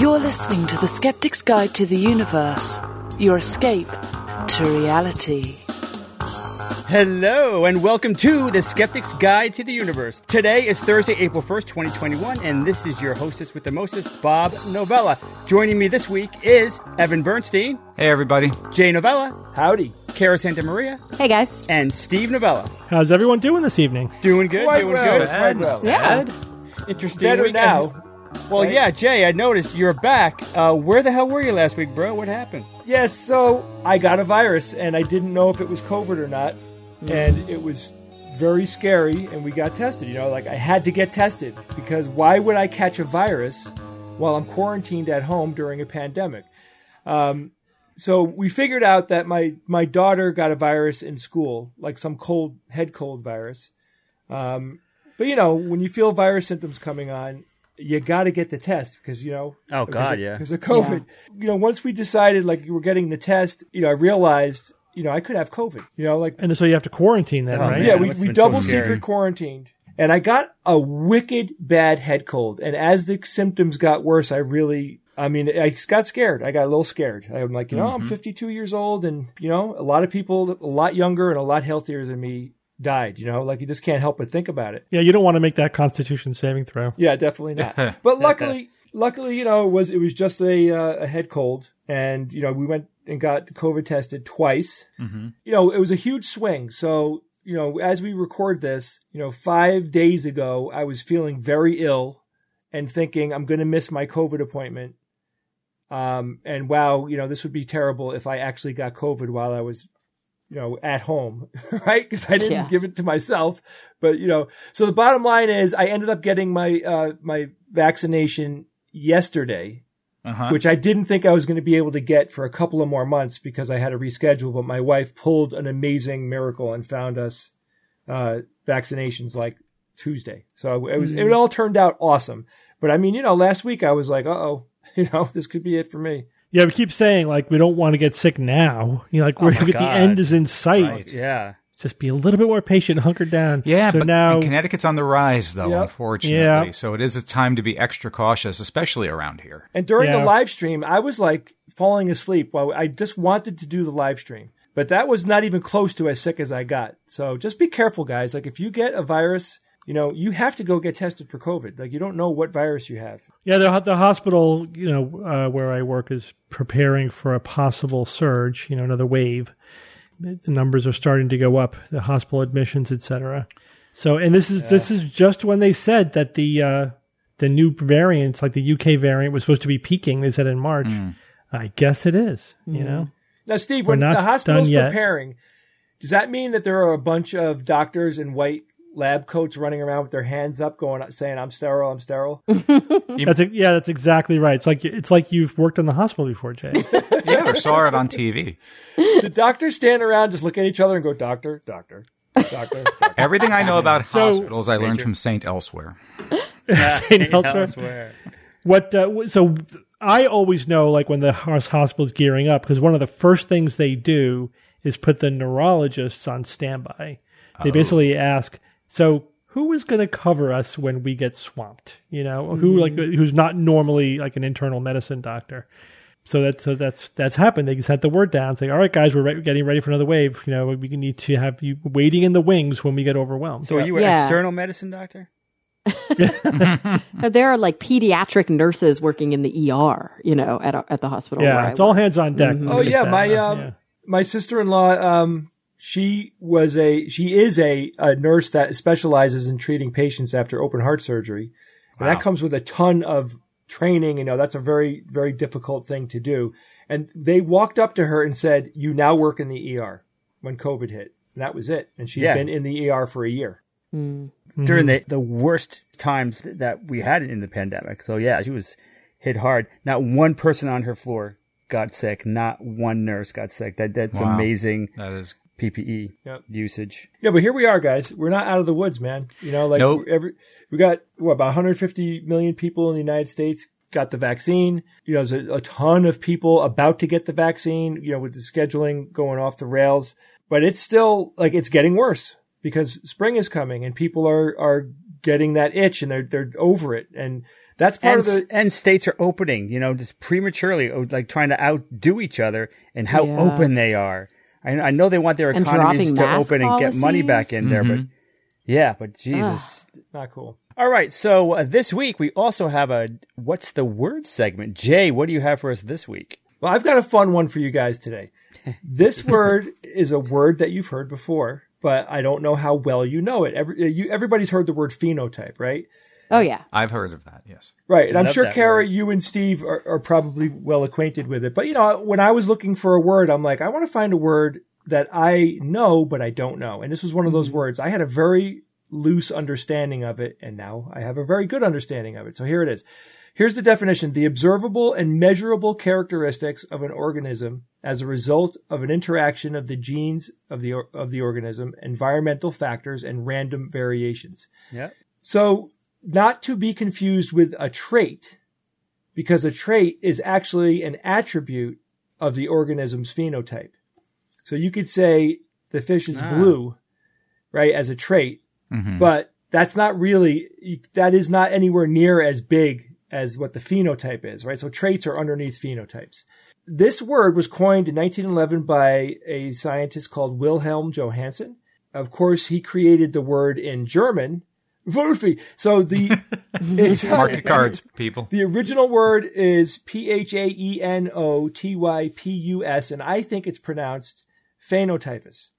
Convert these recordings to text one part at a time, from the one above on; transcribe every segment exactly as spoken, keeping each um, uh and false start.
You're listening to The Skeptic's Guide to the Universe, your escape to reality. Hello, and welcome to The Skeptic's Guide to the Universe. Today is Thursday, April first, twenty twenty-one, and this is your hostess with the mostest, Bob Novella. Joining me this week is Evan Bernstein. Hey, everybody. Jay Novella. Howdy. Kara Santa Maria. Hey, guys. And Steve Novella. How's everyone doing this evening? Doing good, Quite doing well, good. quite well. Yeah. Interesting Better weekend. now. Well, right? yeah, Jay, I noticed you're back. Uh, where the hell were you last week, bro? What happened? Yes, so I got a virus, and I didn't know if it was COVID or not, and it was very scary, and we got tested. You know, like, I had to get tested, because why would I catch a virus while I'm quarantined at home during a pandemic? Um, so we figured out that my, my daughter got a virus in school, like some cold, head cold virus. Um, but, you know, when you feel virus symptoms coming on, you got to get the test because, you know, Oh, God, yeah. because of COVID. You know, once we decided, like, we were getting the test, you know, I realized, you know, I could have COVID, you know, like, And so you have to quarantine then, Oh, right? man. yeah, that we, must've we been so double scary. secret quarantined. And I got a wicked bad head cold. And as the symptoms got worse, I really, I mean, I got scared. I got a little scared. I'm like, you know, I'm fifty-two years old, and, you know, a lot of people a lot younger and a lot healthier than me died, you know, like, you just can't help but think about it. Yeah, you don't want to make that Constitution saving throw. Yeah, definitely not. But luckily, luckily, you know, it was it was just a uh, a head cold, and you know, we went and got COVID tested twice. Mm-hmm. You know, it was a huge swing. So, you know, as we record this, you know, five days ago, I was feeling very ill and thinking I'm going to miss my COVID appointment. Um, and wow, you know, this would be terrible if I actually got COVID while I was, you know, at home, right? Because I didn't Yeah. give it to myself. But, you know, so the bottom line is I ended up getting my, uh, my vaccination yesterday, Uh-huh. which I didn't think I was going to be able to get for a couple of more months because I had to reschedule. But my wife pulled an amazing miracle and found us, uh, vaccinations like Tuesday. So it was, it all turned out awesome. But I mean, you know, last week I was like, uh oh, you know, this could be it for me. Yeah, we keep saying, like, we don't want to get sick now. You know, like, we're my the God. end is in sight. Right. Yeah. Just be a little bit more patient, hunker down. Yeah, so but now, and Connecticut's on the rise, though, Yep. unfortunately. Yeah. So it is a time to be extra cautious, especially around here. And during Yeah. the live stream, I was like falling asleep while I just wanted to do the live stream. But that was not even close to as sick as I got. So just be careful, guys. Like, if you get a virus, you know, you have to go get tested for COVID. Like, you don't know what virus you have. yeah, the, the hospital, you know, uh, where I work is preparing for a possible surge, you know, another wave. The numbers are starting to go up, the hospital admissions, et cetera. So, and this is this is just when they said that the uh, the new variants, like the U K variant, was supposed to be peaking. They said in March. I guess it is. You know, Now, Steve, We're when not the hospital's done yet. preparing, does that mean that there are a bunch of doctors in white lab coats running around with their hands up, going saying, "I'm sterile, I'm sterile"? that's a, yeah, that's exactly right. It's like it's like you've worked in the hospital before, Jay. Yeah, or saw it on T V. Do doctors stand around, just look at each other, and go, "Doctor, doctor, doctor"? doctor. Everything I know about So- hospitals, I learned from Saint Elsewhere. Saint Elsewhere. Elsewhere. What? Uh, so I always know, like, when the hos- hospital's gearing up, because one of the first things they do is put the neurologists on standby. They basically ask, so who is going to cover us when we get swamped? You know, who like who's not normally like an internal medicine doctor. So that's so that's that's happened. They just had the word down, saying, "All right, guys, we're re- getting ready for another wave. You know, we need to have you waiting in the wings when we get overwhelmed." So are you an Yeah. external medicine doctor? There are like pediatric nurses working in the E R, you know, at at the hospital. where yeah, I it's all work. hands on deck. Oh yeah, That, my uh, um, yeah. my sister-in-law, um, she was a she is a, a nurse that specializes in treating patients after open heart surgery, and Wow. that comes with a ton of training. You know, that's a very very difficult thing to do. And they walked up to her and said, "You now work in the E R." When COVID hit, and that was it. And she's Yeah. been in the E R for a year. During the, the worst times that we had in the pandemic. So, yeah, she was hit hard. Not one person on her floor got sick. Not one nurse got sick. That That's Wow. amazing That is. P P E Yep. usage. Yeah, but here we are, guys. We're not out of the woods, man. You know, like Nope. every we got what about one hundred fifty million people in the United States got the vaccine. You know, there's a, a ton of people about to get the vaccine. You know, with the scheduling going off the rails, but it's still like it's getting worse because spring is coming and people are are getting that itch and they're they're over it. And that's part and, of the and states are opening, you know, just prematurely, like trying to outdo each other and how Yeah. open they are. I, I know they want their And economies dropping to mask open and get money back policies? in there, but yeah, but Jesus. not cool. All right, so uh, this week we also have a What's the Word segment. Jay, what do you have for us this week? Well, I've got a fun one for you guys today. This word is a word that you've heard before, but I don't know how well you know it. Every, you, everybody's heard the word phenotype, right? Oh, yeah. I've heard of that, yes. Right. And I I'm love sure, that Kara, word. you and Steve are, are probably well acquainted with it. But, you know, when I was looking for a word, I'm like, I want to find a word that I know, but I don't know. And this was one of those words. I had a very loose understanding of it, and now I have a very good understanding of it. So here it is. Here's the definition. The observable and measurable characteristics of an organism as a result of an interaction of the genes of the of the organism, environmental factors, and random variations. Yeah. So not to be confused with a trait, because a trait is actually an attribute of the organism's phenotype. So you could say the fish is Ah. blue, right, as a trait, but that's not really, that is not anywhere near as big as what the phenotype is, right? So traits are underneath phenotypes. This word was coined in nineteen eleven by a scientist called Wilhelm Johansen. Of course, he created the word in German, Wolfie. So the it's, Mark your cards, people. the original word is P H A E N O T Y P U S, and I think it's pronounced phenotypus.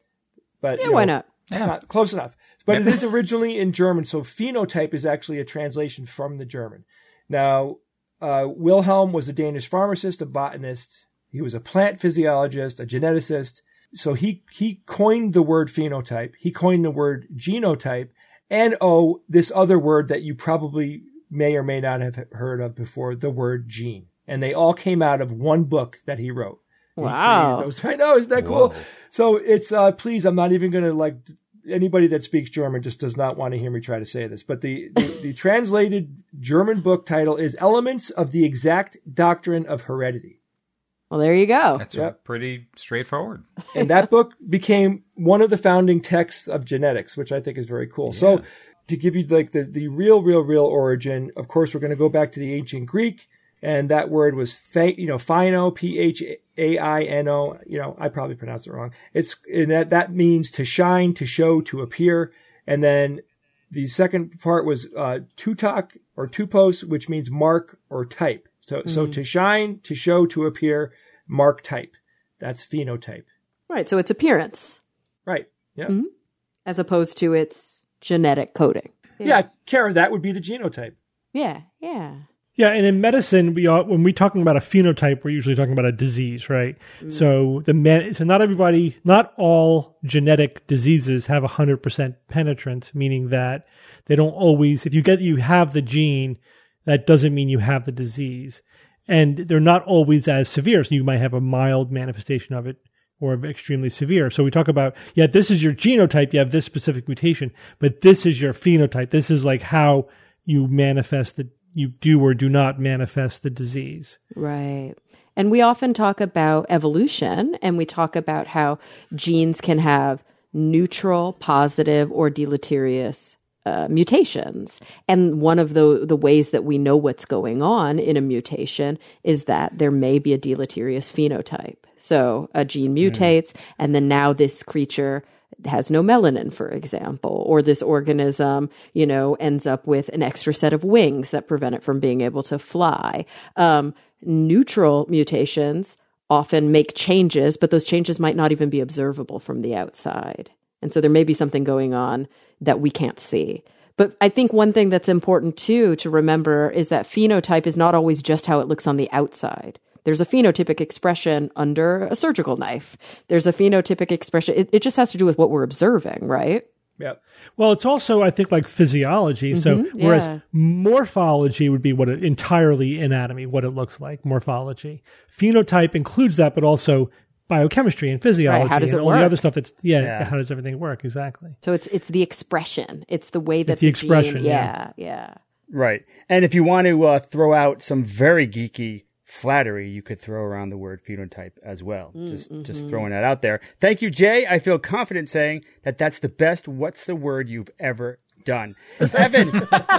But Yeah, you know, why not? Yeah. not close enough. But it is originally in German, so phenotype is actually a translation from the German. Now, uh, Wilhelm was a Danish pharmacist, a botanist. He was a plant physiologist, a geneticist. So he, he coined the word phenotype. He coined the word genotype. And, oh, this other word that you probably may or may not have heard of before, the word gene. And they all came out of one book that he wrote. He Wow. created those. I know, isn't that cool? Whoa. So it's, uh, please, I'm not even going to like, anybody that speaks German just does not want to hear me try to say this, but the, the, the translated German book title is Elements of the Exact Doctrine of Heredity. Well, there you go. That's Yep. pretty straightforward. And that book became one of the founding texts of genetics, which I think is very cool. So to give you like the, the real, real, real origin, of course, we're going to go back to the ancient Greek, and that word was, pha- you know, phino, P H A I N O. You know, I probably pronounced it wrong. It's, and that, that means to shine, to show, to appear. And then the second part was, uh, tutok or tupos, which means mark or type. So, so to shine, to show, to appear, mark type. That's phenotype. Right. So it's appearance Right. Yeah. as opposed to its genetic coding. Yeah, Kara, that would be the genotype. Yeah. Yeah. Yeah, and in medicine, we all, when we're talking about a phenotype, we're usually talking about a disease, right? So the man, so not everybody, not all genetic diseases have one hundred percent penetrance, meaning that they don't always, if you get, you have the gene, that doesn't mean you have the disease. And they're not always as severe. So you might have a mild manifestation of it or extremely severe. So we talk about, yeah, this is your genotype, you have this specific mutation, but this is your phenotype. This is like how you manifest the you do or do not manifest the disease. Right. And we often talk about evolution, and we talk about how genes can have neutral, positive, or deleterious uh, mutations. And one of the, the ways that we know what's going on in a mutation is that there may be a deleterious phenotype. So a gene mutates, mm. and then now this creature has no melanin, for example, or this organism, you know, ends up with an extra set of wings that prevent it from being able to fly. Um, neutral mutations often make changes, but those changes might not even be observable from the outside. And so there may be something going on that we can't see. But I think one thing that's important too to remember is that phenotype is not always just how it looks on the outside. There's a phenotypic expression under a surgical knife. There's a phenotypic expression. It, it just has to do with what we're observing, right? Yep. Well, it's also, I think, like physiology. Mm-hmm, so whereas yeah. morphology would be what it, entirely anatomy, what it looks like, morphology. Phenotype includes that, but also biochemistry and physiology right, how does and it all work? the other stuff that's, yeah, Yeah. how does everything work? Exactly. So it's it's the expression. It's the way that It's the the expression, gene, yeah. yeah, yeah. Right. And if you want to uh, throw out some very geeky flattery, you could throw around the word phenotype as well. Mm, just mm-hmm. just throwing that out there. Thank you, Jay. I feel confident saying that that's the best What's the Word you've ever done. Evan,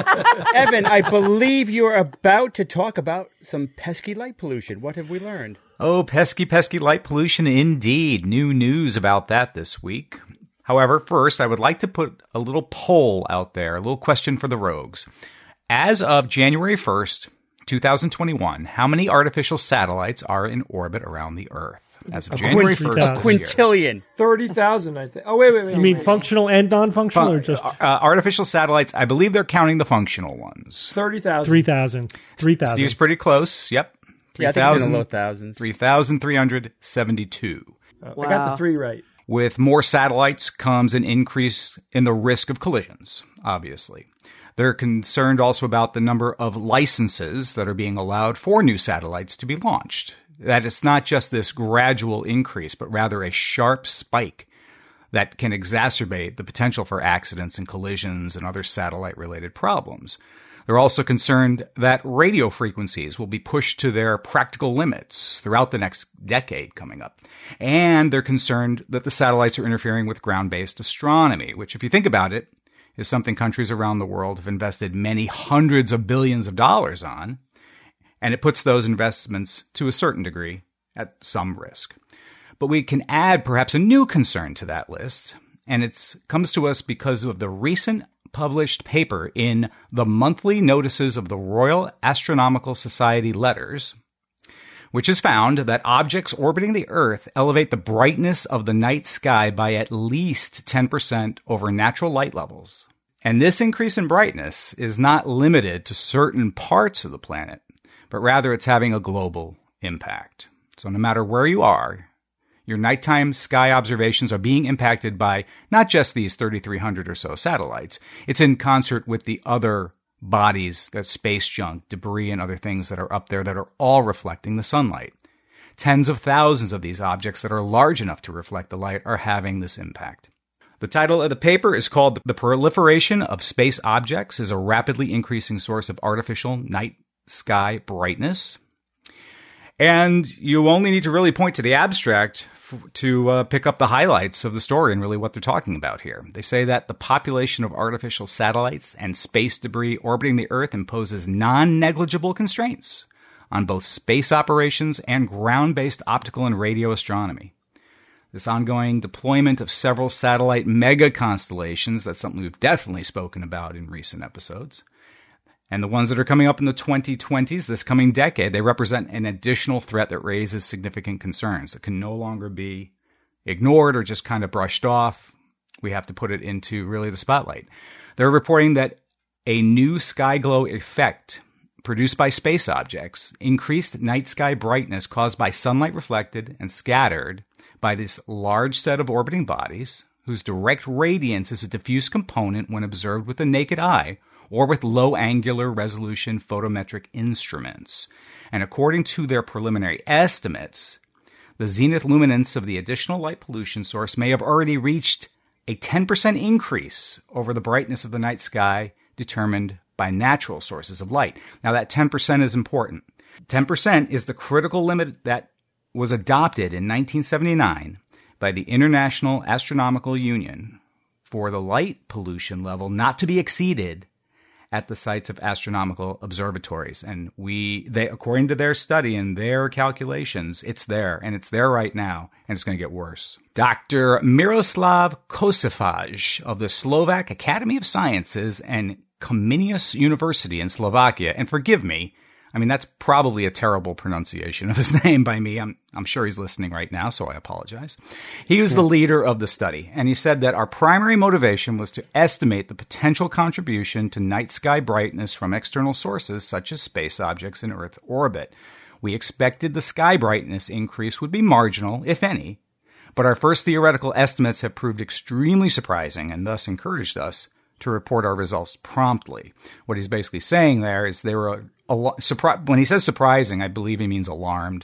Evan, I believe you're about to talk about some pesky light pollution. What have we learned? Oh, pesky, pesky light pollution indeed. New news about that this week. However, first, I would like to put a little poll out there, a little question for the rogues. As of January first, twenty twenty-one, how many artificial satellites are in orbit around the Earth? As of A January quint- first, a quintillion. thirty thousand, I think. Oh, wait, wait, wait. You mean wait. functional and non-functional, or just uh, artificial satellites, I believe they're counting the functional ones. thirty thousand. three thousand? three thousand. Steve's pretty close. Yep. Yeah, I think it's in the low thousands. three thousand three hundred seventy-two. Oh, Wow. I got the three right. With more satellites comes an increase in the risk of collisions, obviously. They're concerned also about the number of licenses that are being allowed for new satellites to be launched. That it's not just this gradual increase, but rather a sharp spike that can exacerbate the potential for accidents and collisions and other satellite-related problems. They're also concerned that radio frequencies will be pushed to their practical limits throughout the next decade coming up. And they're concerned that the satellites are interfering with ground-based astronomy, which, if you think about it, is something countries around the world have invested many hundreds of billions of dollars on, and it puts those investments, to a certain degree, at some risk. But we can add perhaps a new concern to that list, and it comes to us because of the recent published paper in the Monthly Notices of the Royal Astronomical Society Letters, which has found that objects orbiting the Earth elevate the brightness of the night sky by at least ten percent over natural light levels. And this increase in brightness is not limited to certain parts of the planet, but rather it's having a global impact. So no matter where you are, your nighttime sky observations are being impacted by not just these thirty-three hundred or so satellites. It's in concert with the other bodies, that space junk, debris, and other things that are up there that are all reflecting the sunlight. Tens of thousands of these objects that are large enough to reflect the light are having this impact. The title of the paper is called "The Proliferation of Space Objects is a Rapidly Increasing Source of Artificial Night Sky Brightness." And you only need to really point to the abstract f- to uh, pick up the highlights of the story and really what they're talking about here. They say that the population of artificial satellites and space debris orbiting the Earth imposes non-negligible constraints on both space operations and ground-based optical and radio astronomy. This ongoing deployment of several satellite mega constellations, that's something we've definitely spoken about in recent episodes. And the ones that are coming up in the twenty twenties, this coming decade, they represent an additional threat that raises significant concerns that can no longer be ignored or just kind of brushed off. We have to put it into really the spotlight. They're reporting that a new sky glow effect produced by space objects, increased night sky brightness caused by sunlight reflected and scattered by this large set of orbiting bodies, whose direct radiance is a diffuse component when observed with the naked eye, or with low angular resolution photometric instruments. And according to their preliminary estimates, the zenith luminance of the additional light pollution source may have already reached a ten percent increase over the brightness of the night sky determined by natural sources of light. Now that ten percent is important. ten percent is the critical limit that was adopted in nineteen seventy-nine by the International Astronomical Union for the light pollution level not to be exceeded at the sites of astronomical observatories. And we, they, according to their study and their calculations, it's there, and it's there right now, and it's going to get worse. Doctor Miroslav Kosifaj of the Slovak Academy of Sciences and Comenius University in Slovakia, and forgive me, I mean, that's probably a terrible pronunciation of his name by me. I'm, I'm sure he's listening right now, so I apologize. He was the leader of the study, and he said that our primary motivation was to estimate the potential contribution to night sky brightness from external sources such as space objects in Earth orbit. We expected the sky brightness increase would be marginal, if any, but our first theoretical estimates have proved extremely surprising and thus encouraged us to report our results promptly. What he's basically saying there is they were al- surpri- when he says surprising, I believe he means alarmed.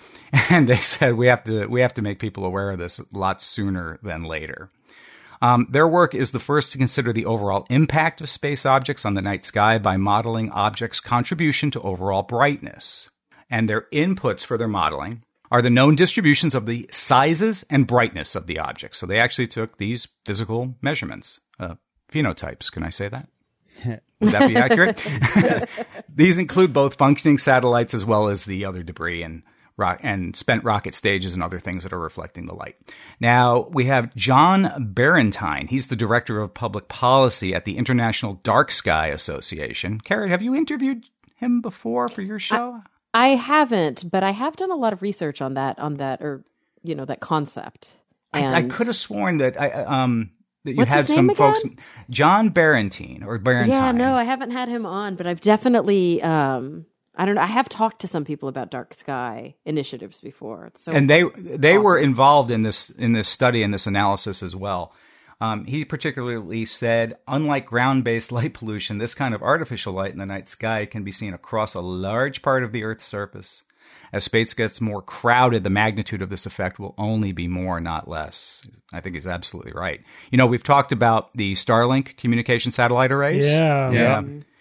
And they said we have to we have to make people aware of this a lot sooner than later. Um, their work is the first to consider the overall impact of space objects on the night sky by modeling objects' contribution to overall brightness. And their inputs for their modeling are the known distributions of the sizes and brightness of the objects. So they actually took these physical measurements. Uh, phenotypes. Can I say that? Would that be accurate? Yes. These include both functioning satellites as well as the other debris and rock and spent rocket stages and other things that are reflecting the light. Now, we have John Barentine. He's the Director of Public Policy at the International Dark Sky Association. Carrie, have you interviewed him before for your show? I, I haven't, but I have done a lot of research on that, on that, or, you know, that concept. And I, I could have sworn that I, um, that you What's had his some name folks, again? John Barentine or Barentine. Yeah, no, I haven't had him on, but I've definitely, um, I don't know. I have talked to some people about dark sky initiatives before. It's so and they they awesome. were involved in this in this study and this analysis as well. Um, he particularly said, unlike ground-based light pollution, this kind of artificial light in the night sky can be seen across a large part of the Earth's surface. As space gets more crowded, the magnitude of this effect will only be more, not less. I think he's absolutely right. You know, we've talked about the Starlink communication satellite arrays. Yeah. Yeah.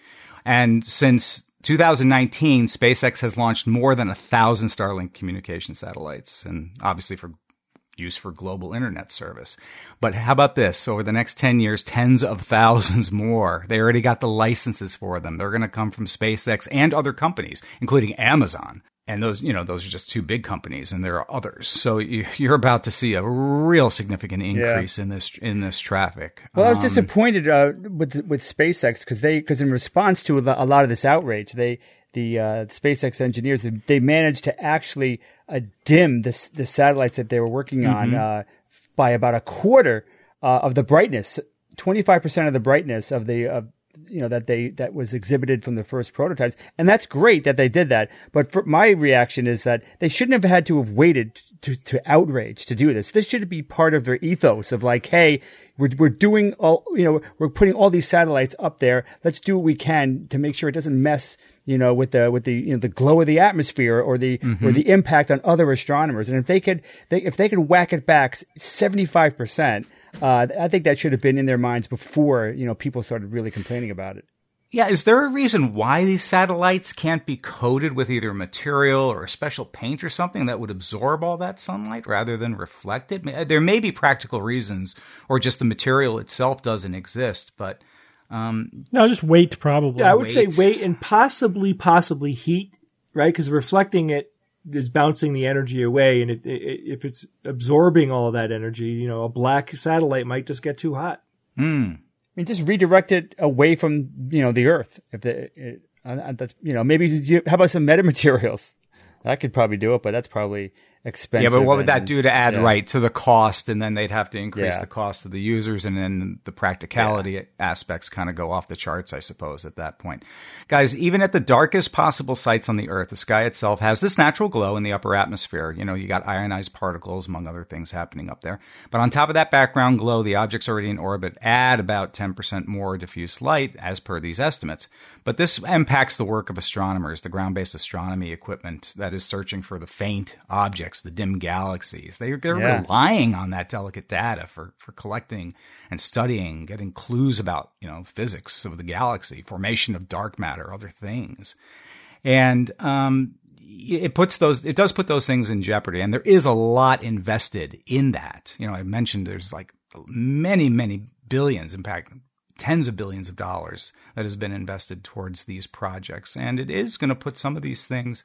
And since two thousand nineteen, SpaceX has launched more than a thousand Starlink communication satellites, and obviously for use for global internet service. But how about this? Over the next ten years, tens of thousands more. They already got the licenses for them. They're going to come from SpaceX and other companies, including Amazon. And those, you know, those are just two big companies, and there are others. So you, you're about to see a real significant increase yeah. in this in this traffic. Well, I was um, disappointed uh, with with SpaceX because they because in response to a lot of this outrage, they the uh, SpaceX engineers they managed to actually uh, dim the the satellites that they were working mm-hmm. on uh, by about a quarter uh, of the brightness, twenty-five percent of the brightness of the uh, you know, that they, that was exhibited from the first prototypes. And that's great that they did that. But for my reaction is that they shouldn't have had to have waited to, to outrage to do this. This should be part of their ethos of like, hey, we're, we're doing all, you know, we're putting all these satellites up there. Let's do what we can to make sure it doesn't mess, you know, with the, with the, you know, the glow of the atmosphere or the, mm-hmm. or the impact on other astronomers. And if they could, they, if they could whack it back seventy-five percent, Uh, I think that should have been in their minds before, you know, people started really complaining about it. Yeah, is there a reason why these satellites can't be coated with either material or a special paint or something that would absorb all that sunlight rather than reflect it? There may be practical reasons, or just the material itself doesn't exist, but... Um, no, just weight probably. Yeah, I would weight. say weight and possibly, possibly heat, right? Because reflecting it is bouncing the energy away, and it, it, if it's absorbing all of that energy, you know, a black satellite might just get too hot. Mm. I mean, just redirect it away from, you know, the Earth. If the, it, uh, that's, you know, maybe you, how about some metamaterials? That could probably do it, but that's probably expensive. Yeah, but what would that and, do to add yeah. right to the cost? And then they'd have to increase Yeah. the cost of the users, and then the practicality yeah. aspects kind of go off the charts, I suppose, at that point. Guys, even at the darkest possible sites on the Earth, the sky itself has this natural glow in the upper atmosphere. You know, you got ionized particles, among other things, happening up there. But on top of that background glow, the objects already in orbit add about ten percent more diffuse light, as per these estimates. But this impacts the work of astronomers, the ground-based astronomy equipment that is searching for the faint objects, the dim galaxies. They, they're Yeah. relying on that delicate data for, for collecting and studying, getting clues about, you know, physics of the galaxy, formation of dark matter, other things. And um, it puts those, it does put those things in jeopardy. And there is a lot invested in that. You know, I mentioned there's like many, many billions, in fact, tens of billions of dollars that has been invested towards these projects. And it is going to put some of these things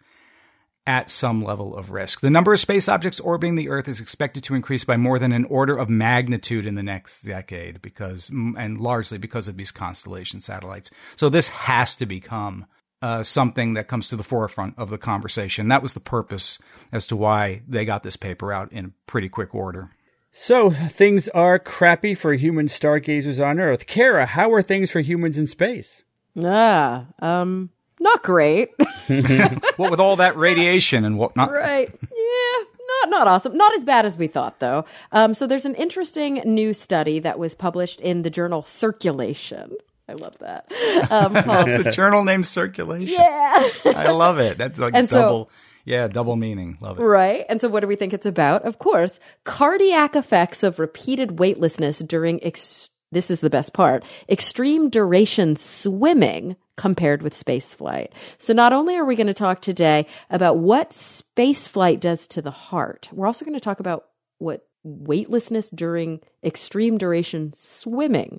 at some level of risk. The number of space objects orbiting the Earth is expected to increase by more than an order of magnitude in the next decade, because, and largely because of these constellation satellites. So this has to become uh, something that comes to the forefront of the conversation. That was the purpose as to why they got this paper out in pretty quick order. So things are crappy for human stargazers on Earth. Kara, how are things for humans in space? Ah, um, not great. What with all that radiation and whatnot? Right. Yeah, not not awesome. Not as bad as we thought, though. Um, so there's an interesting new study that was published in the journal Circulation. I love that. Um, called, It's a journal named Circulation. yeah. I love it. That's like And so- double, yeah, double meaning. Love it. Right. And so what do we think it's about? Of course, cardiac effects of repeated weightlessness during, ex- this is the best part, extreme duration swimming compared with spaceflight. So not only are we going to talk today about what spaceflight does to the heart, we're also going to talk about what weightlessness during extreme duration swimming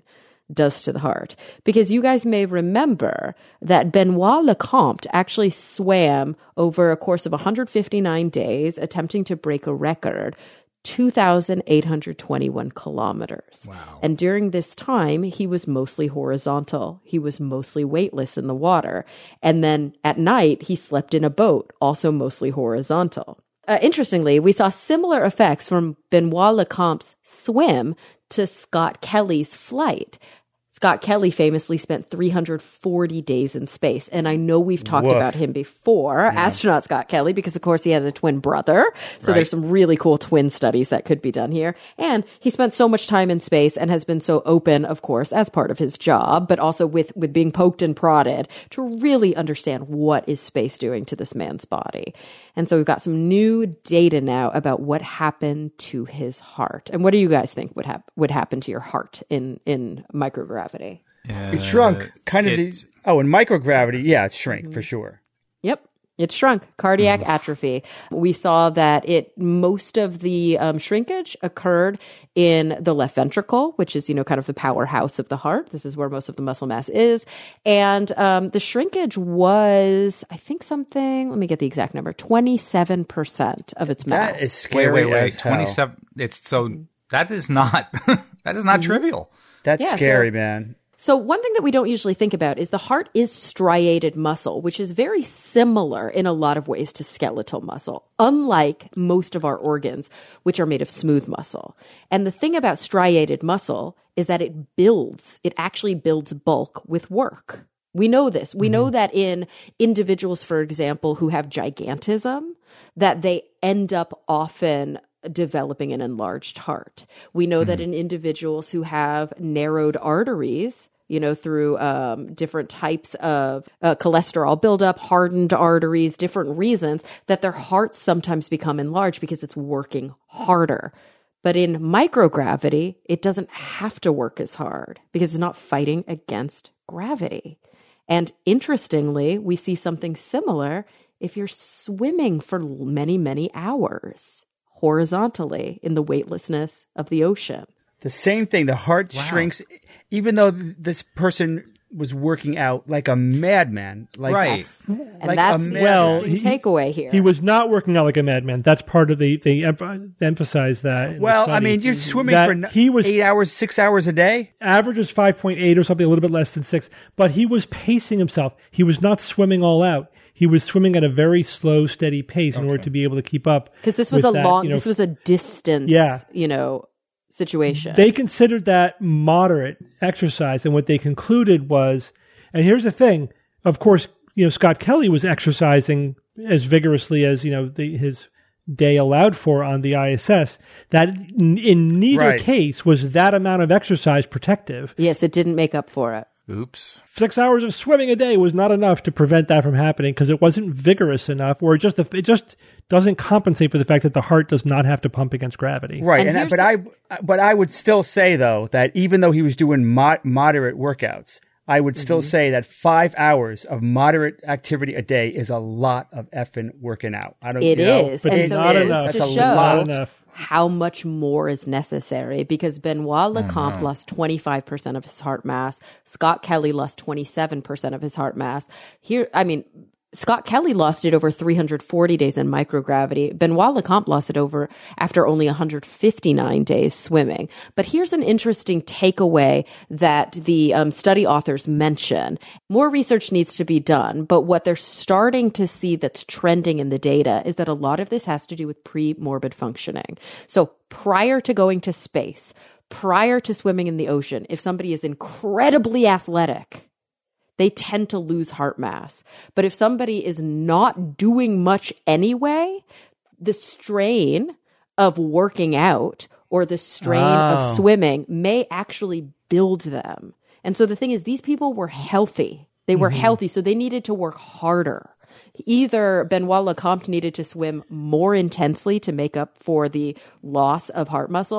does to the heart. Because you guys may remember that Benoit Lecomte actually swam over a course of one hundred fifty-nine days, attempting to break a record, two thousand eight hundred twenty-one kilometers. Wow. And during this time, he was mostly horizontal. He was mostly weightless in the water. And then at night, he slept in a boat, also mostly horizontal. Uh, interestingly, we saw similar effects from Benoit Lecomte's swim to Scott Kelly's flight. Scott Kelly famously spent three hundred forty days in space. And I know we've talked Woof. about him before, yeah. astronaut Scott Kelly, because of course he had a twin brother. So Right. there's some really cool twin studies that could be done here. And he spent so much time in space and has been so open, of course, as part of his job, but also with, with being poked and prodded to really understand what is space doing to this man's body. And so we've got some new data now about what happened to his heart. And what do you guys think would, hap- would happen to your heart in, in microgravity? Uh, It shrunk. Kind of it- the oh, in microgravity, yeah, it shrank for sure. Yep. It shrunk. Cardiac atrophy. We saw that it most of the um, shrinkage occurred in the left ventricle, which is, you know, kind of the powerhouse of the heart. This is where most of the muscle mass is. And um, the shrinkage was, I think something, let me get the exact number, twenty-seven percent of its mass. That is scary. Wait, wait, wait. as hell. twenty-seven. It's so that is not that is not trivial. That's Yeah, scary, so- man. So one thing that we don't usually think about is the heart is striated muscle, which is very similar in a lot of ways to skeletal muscle, unlike most of our organs, which are made of smooth muscle. And the thing about striated muscle is that it builds, it actually builds bulk with work. We know this. We know that in individuals, for example, who have gigantism, that they end up often developing an enlarged heart. We know that in individuals who have narrowed arteries, you know, through um, different types of uh, cholesterol buildup, hardened arteries, different reasons, that their hearts sometimes become enlarged because it's working harder. But in microgravity, it doesn't have to work as hard because it's not fighting against gravity. And interestingly, we see something similar if you're swimming for many, many hours horizontally in the weightlessness of the ocean. The same thing. The heart Wow. shrinks, even though this person was working out like a madman. Like, Right. And Like that's a the man- Well, interesting he- takeaway here. He was not working out like a madman. That's part of the they em- emphasize that. in the Well, I study. mean, you're swimming That for n- he was eight hours, six hours a day. average is five point eight or something, a little bit less than six. But he was pacing himself. He was not swimming all out. He was swimming at a very slow, steady pace in order to be able to keep up. Because this was with a that, long, you know, this was a distance, Yeah. you know, situation. They considered that moderate exercise, and what they concluded was, and here's the thing: of course, you know, Scott Kelly was exercising as vigorously as you know the, his day allowed for on the I S S. That in, in neither Right. case was that amount of exercise protective. yes, it didn't make up for it. Oops. Six hours of swimming a day was not enough to prevent that from happening because it wasn't vigorous enough, or it just it just doesn't compensate for the fact that the heart does not have to pump against gravity. Right. And And, I- here's but the- I, but I would still say though that even though he was doing mo- moderate workouts, I would still Mm-hmm. say that five hours of moderate activity a day is a lot of effing working out. I don't. It you know, is, But and it so not it is. enough. goes to That's a show lot. Not enough. how much more is necessary because Benoit Lecomte lost twenty-five percent of his heart mass. Scott Kelly lost twenty-seven percent of his heart mass. Here, I mean, Scott Kelly lost it over three hundred forty days in microgravity. Benoit Lecomte lost it over after only one hundred fifty-nine days swimming. But here's an interesting takeaway that the um, study authors mention. More research needs to be done, but what they're starting to see that's trending in the data is that a lot of this has to do with pre-morbid functioning. So prior to going to space, prior to swimming in the ocean, if somebody is incredibly athletic, they tend to lose heart mass. But if somebody is not doing much anyway, the strain of working out or the strain Oh. of swimming may actually build them. And so the thing is, these people were healthy. They were healthy, so they needed to work harder. Either Benoit Lecomte needed to swim more intensely to make up for the loss of heart muscle,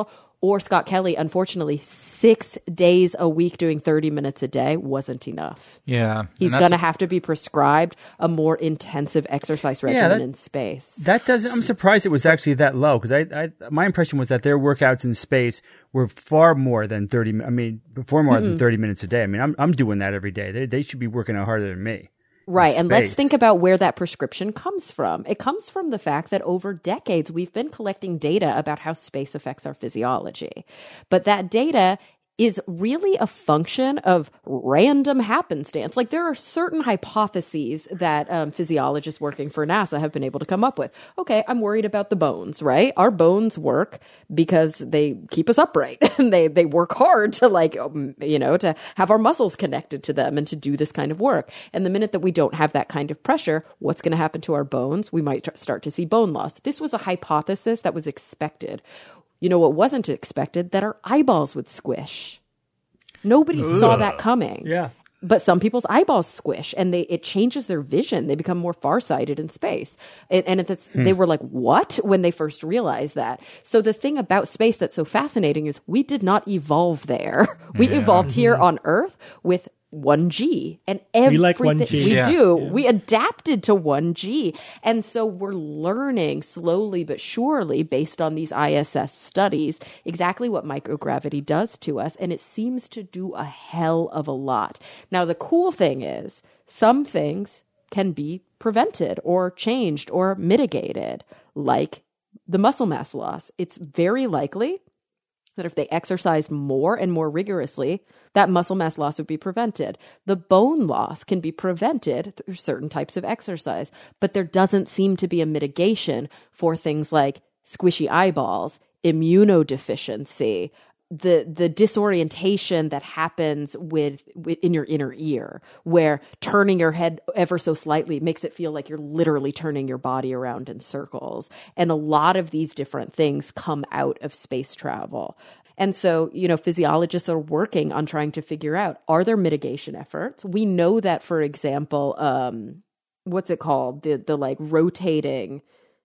Or Scott Kelly, unfortunately, six days a week doing thirty minutes a day wasn't enough. Yeah. He's and going to that's- have to be prescribed a more intensive exercise regimen that- in space. That doesn't. I'm surprised it was actually that low because I, I, my impression was that their workouts in space were far more than thirty. I mean, far more mm-hmm. than thirty minutes a day. I mean, I'm I'm doing that every day. They they should be working out harder than me. Right. And let's think about where that prescription comes from. It comes from the fact that over decades, we've been collecting data about how space affects our physiology. But that data is really a function of random happenstance. Like there are certain hypotheses that um, physiologists working for NASA have been able to come up with. Okay, I'm worried about the bones, right? Our bones work because they keep us upright and they, they work hard to like, you know, to have our muscles connected to them and to do this kind of work. And the minute that we don't have that kind of pressure, what's going to happen to our bones? We might start to see bone loss. This was a hypothesis that was expected. You know what wasn't expected? That our eyeballs would squish. Nobody Ugh. saw that coming. Yeah. But some people's eyeballs squish and they it changes their vision. They become more farsighted in space. And, and it's, hmm. they were like, what? When they first realized that. So the thing about space that's so fascinating is we did not evolve there. We yeah. evolved here on Earth with one G and everything we, like one G. we yeah. do. Yeah. We adapted to one G. And so we're learning slowly but surely based on these I S S studies exactly what microgravity does to us. And it seems to do a hell of a lot. Now, the cool thing is some things can be prevented or changed or mitigated, like the muscle mass loss. It's very likely that if they exercise more and more rigorously, that muscle mass loss would be prevented. The bone loss can be prevented through certain types of exercise, but there doesn't seem to be a mitigation for things like squishy eyeballs, immunodeficiency, the the disorientation that happens with, with in your inner ear, where turning your head ever so slightly makes it feel like you're literally turning your body around in circles. And a lot of these different things come out of space travel. And so, you know, physiologists are working on trying to figure out, are there mitigation efforts? We know that, for example, um, what's it called? The the like rotating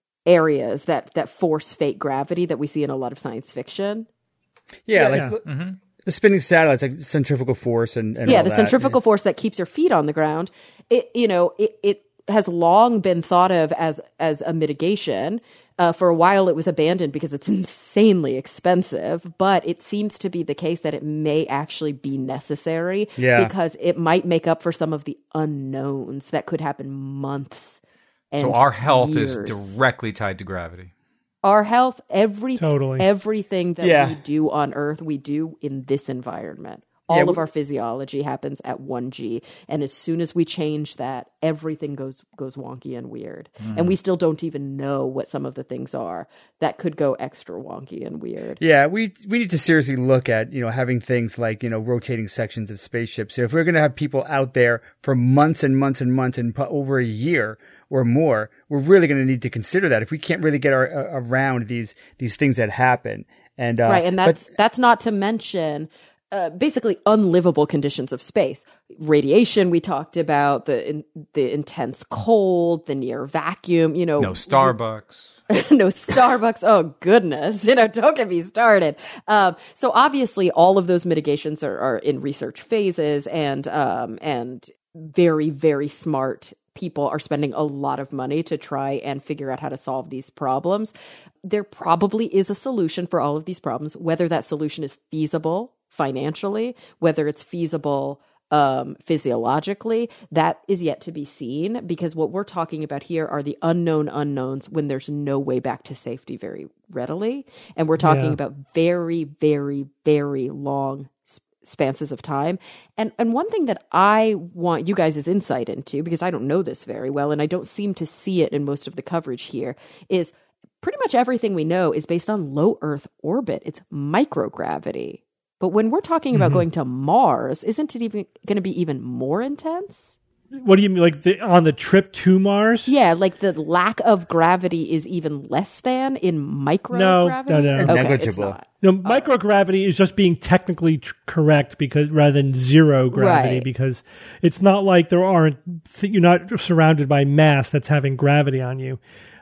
areas that that force fake gravity that we see in a lot of science fiction. Yeah, Yeah, like yeah. Mm-hmm. the spinning satellites, like centrifugal force and, and yeah, all the that. centrifugal force that keeps your feet on the ground. It you know it it has long been thought of as as a mitigation. Uh, for a while, it was abandoned because it's insanely expensive, but it seems to be the case that it may actually be necessary yeah. because it might make up for some of the unknowns that could happen months. And so our health years. is directly tied to gravity. Our health, every, Totally. everything that Yeah. we do on Earth, we do in this environment. All Yeah, of we- our physiology happens at one G. And as soon as we change that, everything goes goes wonky and weird. Mm. And we still don't even know what some of the things are that could go extra wonky and weird. Yeah, we we need to seriously look at, you know, having things like, you know, rotating sections of spaceships. So if we're going to have people out there for months and months and months and po- over a year or more, we're really going to need to consider that if we can't really get our, uh, around these these things that happen. And uh, right. And but- that's that's not to mention Uh, basically unlivable conditions of space. Radiation, we talked about, the in, the intense cold, the near vacuum, you know. No Starbucks. no Starbucks. Oh, goodness. You know, don't get me started. Um, so obviously all of those mitigations are, are in research phases and, um, and very, very smart people are spending a lot of money to try and figure out how to solve these problems. There probably is a solution for all of these problems, whether that solution is feasible financially, whether it's feasible um, physiologically, that is yet to be seen, because what we're talking about here are the unknown unknowns when there's no way back to safety very readily. And we're talking Yeah. about very, very, very long spanses of time. And and one thing that I want you guys' insight into, because I don't know this very well and I don't seem to see it in most of the coverage here, is pretty much everything we know is based on low Earth orbit. It's microgravity. But when we're talking about Mm-hmm. going to Mars, isn't it even going to be even more intense? What do you mean, like the, on the trip to Mars? Yeah, like the lack of gravity is even less than in microgravity? No, no, no. Okay, Negligible. it's not. No, microgravity is just being technically tr- correct because rather than zero gravity, Right. because it's not like there aren't th- you're not surrounded by mass that's having gravity on you.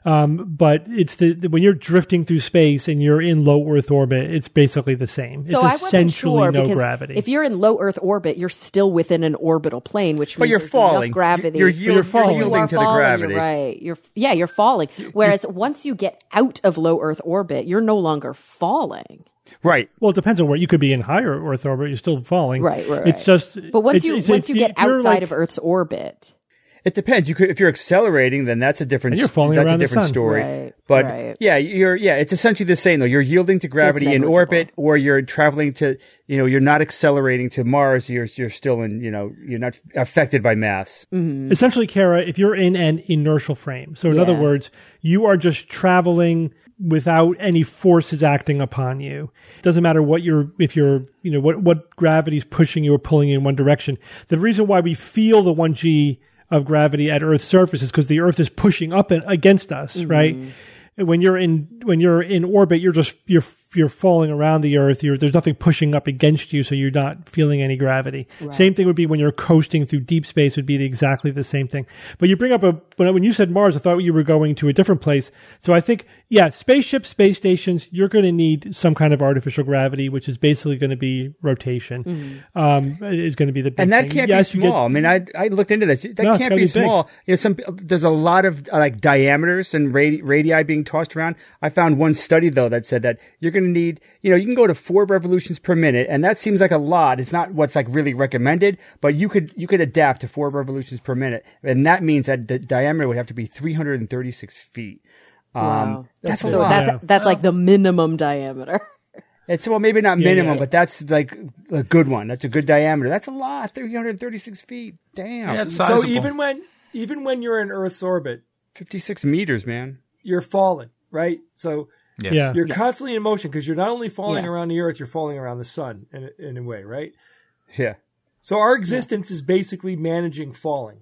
Um, but it's the, the when you're drifting through space and you're in low Earth orbit, it's basically the same. So it's I wasn't essentially sure no because gravity. if you're in low Earth orbit, you're still within an orbital plane, which But means you're there's falling. enough gravity. You're, you're, You're falling. you're You yielding are to the falling, gravity. You're right. You're yeah, you're falling. Whereas once you get out of low Earth orbit, you're no longer falling. Right. Well, it depends on where you could be in higher Earth orbit. You're still falling. Right, right, It's right. just. But once it's, you it's, once it's, you get if you're outside like- of Earth's orbit, It depends. You could, if you're accelerating, then that's a different. And you're falling that's around a the different sun. story. Right, but right. yeah, you're yeah. It's essentially the same though. You're yielding to gravity in negligible. orbit, or you're traveling to. You know, you're not accelerating to Mars. You're you're still in. You know, you're not affected by mass. Mm-hmm. Essentially, Kara, if you're in an inertial frame, so in other Yeah. words, you are just traveling without any forces acting upon you. It doesn't matter what you're, if you're, you know, what, what gravity's pushing you or pulling you in one direction. The reason why we feel the one G of gravity at Earth's surface is because the Earth is pushing up and against us, Mm-hmm. right? And when you're in, when you're in orbit, you're just, you're, you're falling around the Earth. You're, there's nothing pushing up against you, so you're not feeling any gravity. Same thing would be when you're coasting through deep space. Would be the, exactly the same thing. But you bring up a when, when you said Mars, I thought you were going to a different place. So I think, yeah, spaceships, space stations, you're going to need some kind of artificial gravity, which is basically going to be rotation. Mm-hmm. Um, is going to be the big And that thing. can't Yes, be you get- small. I mean, I I looked into this. That No, it's can't gotta be be big. small. You know, some there's a lot of uh, like diameters and radi- radii being tossed around. I found one study though that said that you're going to need, you know, you can go to four revolutions per minute, and that seems like a lot. It's not what's like really recommended, but you could you could adapt to four revolutions per minute, and that means that the diameter would have to be three hundred thirty-six feet. Um, wow. That's a so lot. that's Yeah. that's like the minimum diameter. It's well, maybe not minimum, yeah. but that's like a good one. That's a good diameter. That's a lot. three hundred thirty-six feet. Damn. Yeah, it's So sizable. even when even when you're in Earth's orbit, fifty-six meters, man. you're falling, right? So Yes. Yeah. you're constantly in motion because you're not only falling Yeah. around the Earth, you're falling around the sun in a, in a way, right? Yeah. So our existence is basically managing falling.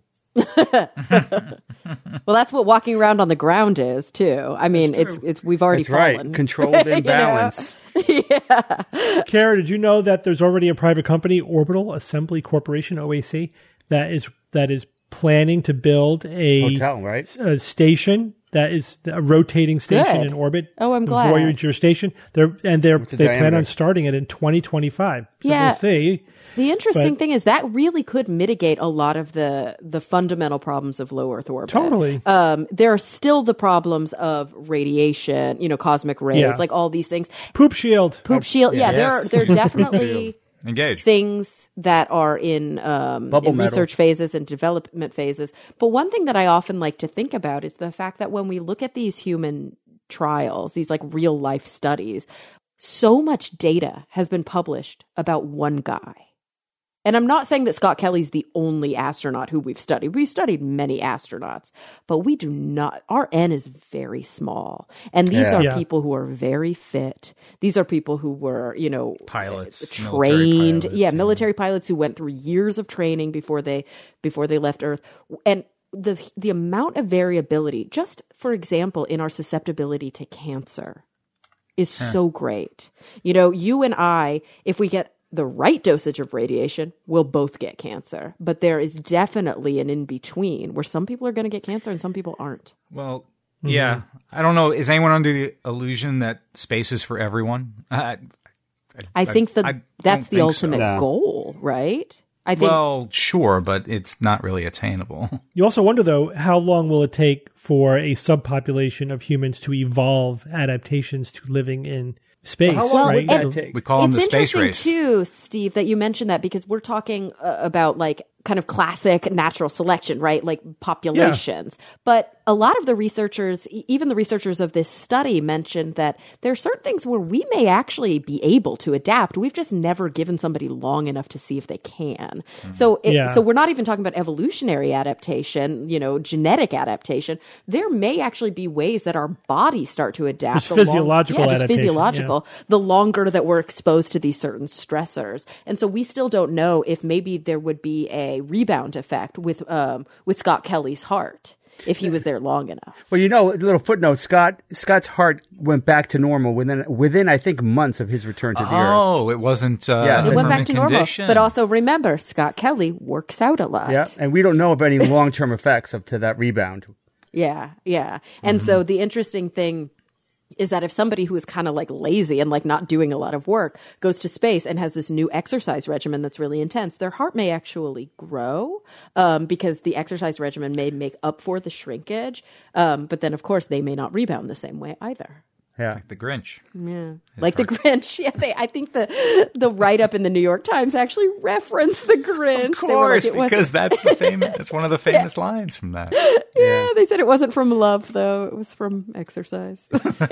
Well, that's what walking around on the ground is too. I mean, it's it's we've already That's right. fallen. Controlled You know? imbalance. Kara, did you know that there's already a private company, Orbital Assembly Corporation (O A C), that is that is planning to build a Hotel, right? a station that is a rotating station Good. in orbit. Oh, I'm the glad. Voyager station. They're and they're the they plan diameter? on starting it in twenty twenty-five. So Yeah. we'll see. The interesting But- thing is that really could mitigate a lot of the the fundamental problems of low Earth orbit. Totally. Um, there are still the problems of radiation, you know, cosmic rays, Yeah. like all these things. Poop shield. Poop shield. Yeah, there are Yes. there are definitely Engage. things that are in, um, Bubble in metal. research phases and development phases. But one thing that I often like to think about is the fact that when we look at these human trials, these like real life studies, so much data has been published about one guy. And I'm not saying that Scott Kelly's the only astronaut who we've studied. We've studied many astronauts, but we do not, our N is very small. And these Yeah. are Yeah. people who are very fit. These are people who were, you know, Pilots, military trained. pilots, yeah, yeah. military pilots who went through years of training before they, before they left Earth. And the, the amount of variability, just for example, in our susceptibility to cancer is so great. You know, you and I, if we get the right dosage of radiation, we'll both get cancer. But there is definitely an in-between where some people are going to get cancer and some people aren't. Well, yeah. I don't know. Is anyone under the illusion that space is for everyone? I, I think that I that's don't the think so. ultimate No. goal, right? I think well, sure, but it's not really attainable. You also wonder, though, how long will it take for a subpopulation of humans to evolve adaptations to living in space? How long Well, right? would that and- take? We call them it's the space interesting race. too, Steve, that you mentioned that because we're talking uh, about like kind of classic natural selection, right? Like populations. But a lot of the researchers, e- even the researchers of this study, mentioned that there are certain things where we may actually be able to adapt. We've just never given somebody long enough to see if they can. So, it, Yeah. so we're not even talking about evolutionary adaptation, you know, genetic adaptation. There may actually be ways that our bodies start to adapt. Just the long- physiological yeah, just adaptation, physiological. The longer that we're exposed to these certain stressors, and so we still don't know if maybe there would be a rebound effect with um, with Scott Kelly's heart if he was there long enough. Well, you know, a little footnote. Scott Scott's heart went back to normal within within I think months of his return to the Earth. Oh, it wasn't uh, Yes. from It went back a to normal. condition. But also remember, Scott Kelly works out a lot. Yeah, and we don't know of any long term effects of to that rebound. Yeah, yeah. And mm-hmm. so the interesting thing is that if somebody who is kind of like lazy and like not doing a lot of work goes to space and has this new exercise regimen that's really intense, their heart may actually grow um, because the exercise regimen may make up for the shrinkage. Um, but then, of course, they may not rebound the same way either. Yeah, like the Grinch. Yeah, His like heart. the Grinch. Yeah, they, I think the the write up in the New York Times actually referenced the Grinch. Of course, like, because that's the famous. That's one of the famous yeah. lines from that. Yeah, yeah, they said it wasn't from love though; it was from exercise.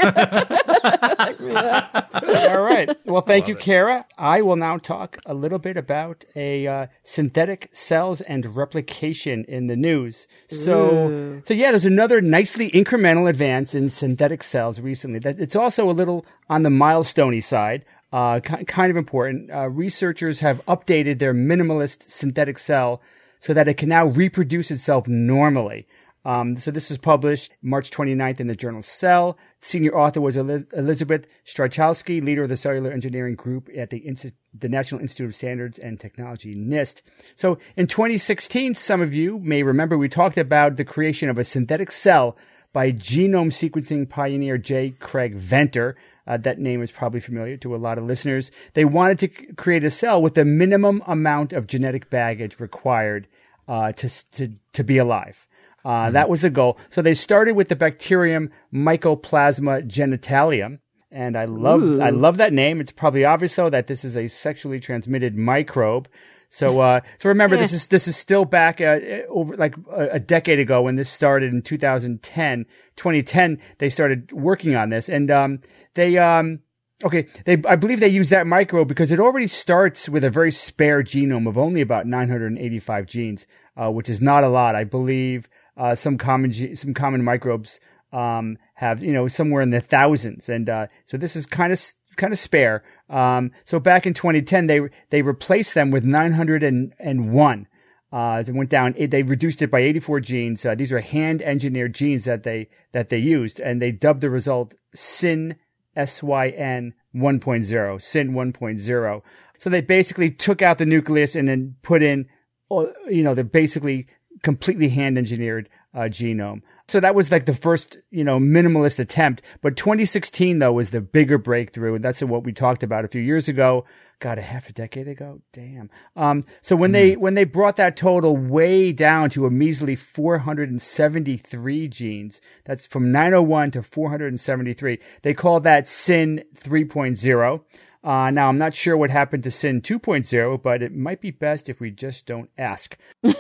Yeah. All right. Well, thank you, Kara. I will now talk a little bit about a uh, synthetic cells and replication in the news. So, Ooh. so yeah, there's another nicely incremental advance in synthetic cells recently. That it's also a little on the milestone-y side, uh, kind of important. Uh, researchers have updated their minimalist synthetic cell so that it can now reproduce itself normally. Um, so this was published March twenty-ninth in the journal Cell. Senior author was El- Elizabeth Strachowski, leader of the cellular engineering group at the, Insti- the National Institute of Standards and Technology, NIST. So in twenty sixteen, some of you may remember we talked about the creation of a synthetic cell by genome sequencing pioneer J. Craig Venter. Uh, that name is probably familiar to a lot of listeners. They wanted to c- create a cell with the minimum amount of genetic baggage required uh, to, to, to be alive. Uh, mm-hmm. That was the goal. So they started with the bacterium Mycoplasma genitalium. And I love, Ooh. I love that name. It's probably obvious though that this is a sexually transmitted microbe. So, uh, so remember, this is, this is still back, uh, over like a, a decade ago when this started in two thousand ten, twenty ten, they started working on this. And, um, they, um, okay, they, I believe they use that microbe because it already starts with a very spare genome of only about nine hundred eighty-five genes, uh, which is not a lot. I believe, uh, some common, ge- some common microbes, um, have, you know, somewhere in the thousands. And, uh, so this is kind of, kind of spare. Um, so back in twenty ten, they they replaced them with nine hundred one. Uh, they went down. They reduced it by eighty-four genes. Uh, these are hand-engineered genes that they that they used, and they dubbed the result S Y N S Y N one point oh, S Y N one point oh. So they basically took out the nucleus and then put in, you know, the basically completely hand-engineered uh, genome. So that was like the first, you know, minimalist attempt. But twenty sixteen, though, was the bigger breakthrough. And that's what we talked about a few years ago. God, a half a decade ago? Damn. Um, so when mm. they when they brought that total way down to a measly four hundred seventy-three genes, that's from nine oh one to four hundred seventy-three, they called that S Y N three point oh. Uh, now, I'm not sure what happened to S Y N two point oh, but it might be best if we just don't ask.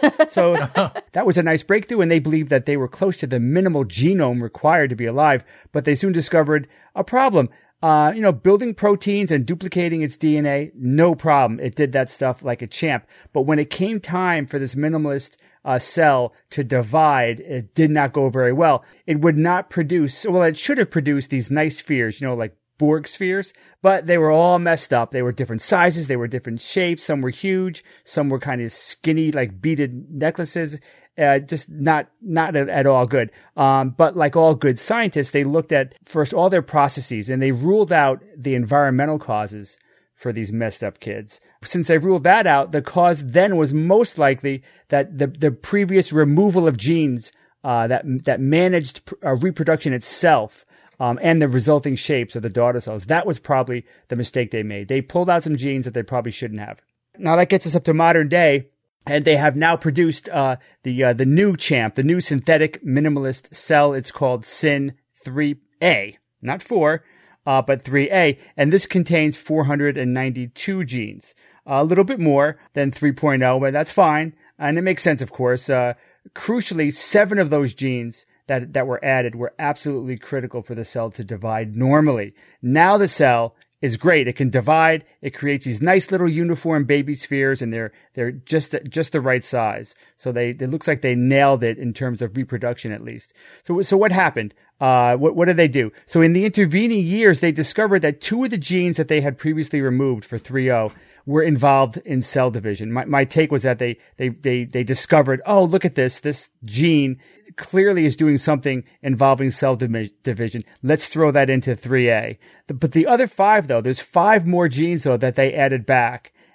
So that was a nice breakthrough, and they believed that they were close to the minimal genome required to be alive, but they soon discovered a problem. Uh, you know, building proteins and duplicating its D N A, no problem. It did that stuff like a champ. But when it came time for this minimalist uh, cell to divide, it did not go very well. It would not produce, well, it should have produced these nice spheres, you know, like Borg spheres, but they were all messed up. They were different sizes. They were different shapes. Some were huge. Some were kind of skinny, like beaded necklaces. Uh, just not, not at, at all good. Um, but like all good scientists, they looked at first all their processes and they ruled out the environmental causes for these messed up kids. Since they ruled that out, the cause then was most likely that the, the previous removal of genes, uh, that, that managed pr- uh, reproduction itself, Um, and the resulting shapes of the daughter cells. That was probably the mistake they made. They pulled out some genes that they probably shouldn't have. Now that gets us up to modern day, and they have now produced uh, the uh, the new champ, the new synthetic minimalist cell. It's called S Y N three A, not four, uh, but three A, and this contains four hundred ninety-two genes, a little bit more than three point oh, but that's fine, and it makes sense, of course. Uh, crucially, seven of those genes that that were added were absolutely critical for the cell to divide normally. Now the cell is great. It can divide. It creates these nice little uniform baby spheres, and they're they're just just the right size. So they it looks like they nailed it in terms of reproduction, at least. So so what happened? Uh, what what did they do? So in the intervening years, they discovered that two of the genes that they had previously removed for three oh were involved in cell division. My my take was that they they they they discovered, oh, look at this, this gene clearly is doing something involving cell divi- division. Let's throw that into three A. The, but the other five, though, there's five more genes, though, that they added back.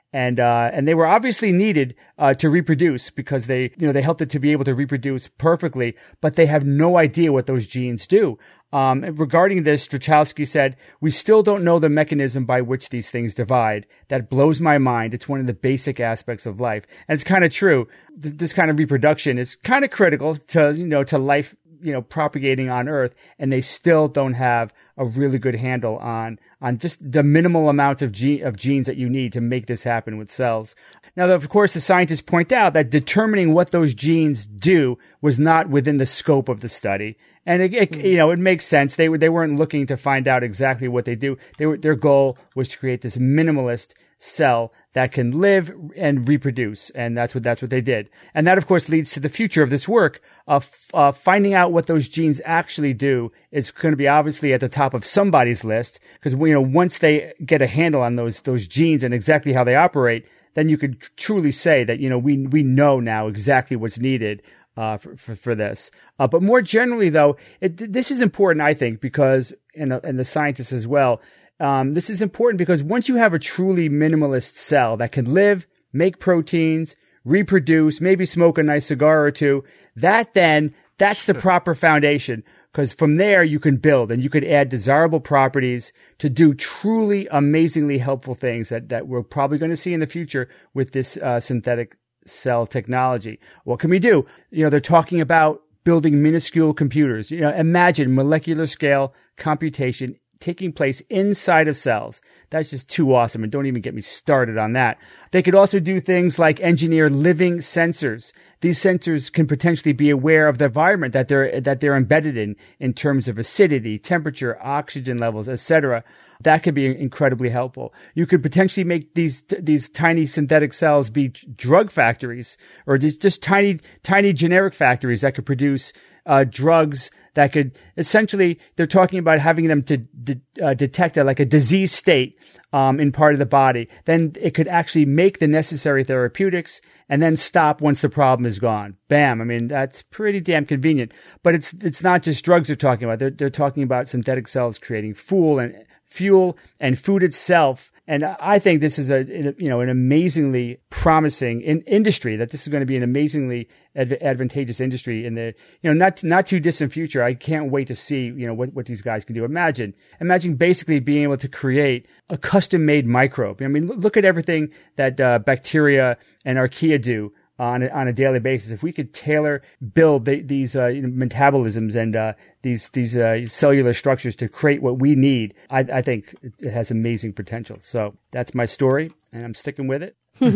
And, uh, and they were obviously needed, uh, to reproduce because they, you know, they helped it to be able to reproduce perfectly, but they have no idea what those genes do. Um, regarding this, Strachowski said, we still don't know the mechanism by which these things divide. That blows my mind. It's one of the basic aspects of life. And it's kind of true. Th- this kind of reproduction is kind of critical to, you know, to life, you know, propagating on Earth. And they still don't have a really good handle on, on just the minimal amount of gene, of genes that you need to make this happen with cells. Now, of course, the scientists point out that determining what those genes do was not within the scope of the study. And it, it, you know, it makes sense. They were, they weren't looking to find out exactly what they do. They were, their goal was to create this minimalist cell that can live and reproduce. And that's what, that's what they did. And that, of course, leads to the future of this work of, uh, finding out what those genes actually do is going to be obviously at the top of somebody's list. Because, you know, once they get a handle on those, those genes and exactly how they operate, then you could truly say that, you know, we, we know now exactly what's needed Uh, for, for, for this. Uh, but more generally, though, it, this is important, I think, because, and, and the scientists as well, um, this is important because once you have a truly minimalist cell that can live, make proteins, reproduce, maybe smoke a nice cigar or two, that then, that's the proper foundation. Because from there, you can build and you could add desirable properties to do truly amazingly helpful things that, that we're probably going to see in the future with this uh, synthetic cell technology. What can we do? You know, they're talking about building minuscule computers. You know, imagine molecular scale computation taking place inside of cells. That's just too awesome. And don't even get me started on that. They could also do things like engineer living sensors. These sensors can potentially be aware of the environment that they're, that they're embedded in, in terms of acidity, temperature, oxygen levels, et cetera. That could be incredibly helpful. You could potentially make these, these tiny synthetic cells be drug factories or just, just tiny, tiny generic factories that could produce, uh, drugs that could essentially, they're talking about having them to de- uh, detect a, like a disease state, um, in part of the body. Then it could actually make the necessary therapeutics and then stop once the problem is gone. Bam. I mean, that's pretty damn convenient. But it's, it's not just drugs they're talking about. They're, they're talking about synthetic cells creating fuel and, fuel and food itself. And I think this is a, you know, an amazingly promising in industry, that this is going to be an amazingly adv- advantageous industry in the, you know, not, not too distant future. I can't wait to see, you know, what, what these guys can do. Imagine, imagine basically being able to create a custom made microbe. I mean, look at everything that uh, bacteria and archaea do on a, on a daily basis. If we could tailor build the, these uh, you know, metabolisms and uh, these these uh, cellular structures to create what we need, I, I think it, it has amazing potential. So that's my story, and I'm sticking with it.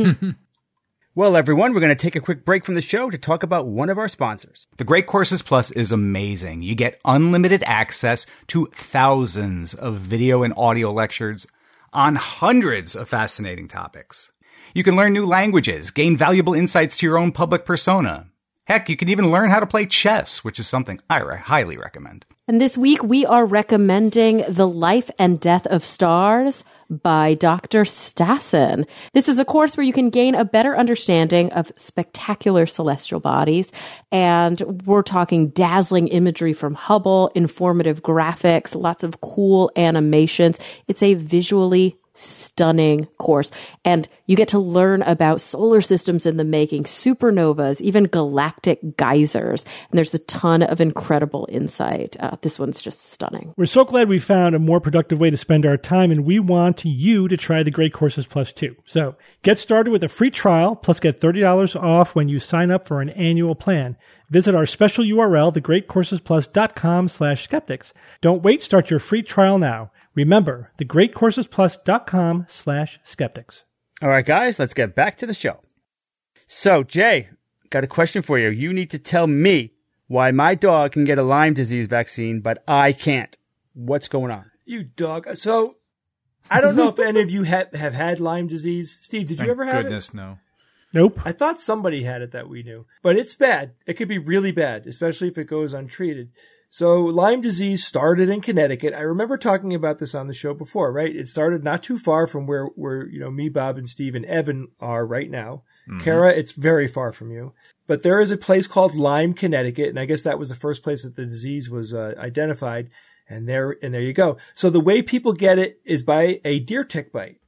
Well, everyone, we're going to take a quick break from the show to talk about one of our sponsors. The Great Courses Plus is amazing. You get unlimited access to thousands of video and audio lectures on hundreds of fascinating topics. You can learn new languages, gain valuable insights to your own public persona. Heck, you can even learn how to play chess, which is something I re- highly recommend. And this week, we are recommending The Life and Death of Stars by Doctor Stassen. This is a course where you can gain a better understanding of spectacular celestial bodies. And we're talking dazzling imagery from Hubble, informative graphics, lots of cool animations. It's a visually stunning course. And you get to learn about solar systems in the making, supernovas, even galactic geysers. And there's a ton of incredible insight. Uh, this one's just stunning. We're so glad we found a more productive way to spend our time, and we want you to try the Great Courses Plus too. So get started with a free trial, plus get thirty dollars off when you sign up for an annual plan. Visit our special U R L, thegreatcoursesplus.com slash skeptics. Don't wait. Start your free trial now. Remember, thegreatcoursesplus.com slash skeptics. All right, guys, let's get back to the show. So, Jay, got a question for you. You need to tell me why my dog can get a Lyme disease vaccine, but I can't. What's going on? You dog. So, I don't know if any of you ha- have had Lyme disease. Steve, did you Thank ever have goodness, it? no. Nope. I thought somebody had it that we knew. But it's bad. It could be really bad, especially if it goes untreated. So Lyme disease started in Connecticut. I remember talking about this on the show before, right? It started not too far from where, where you know, me, Bob, and Steve and Evan are right now. Mm-hmm. Kara, it's very far from you. But there is a place called Lyme, Connecticut, and I guess that was the first place that the disease was uh, identified. And there, and there you go. So the way people get it is by a deer tick bite.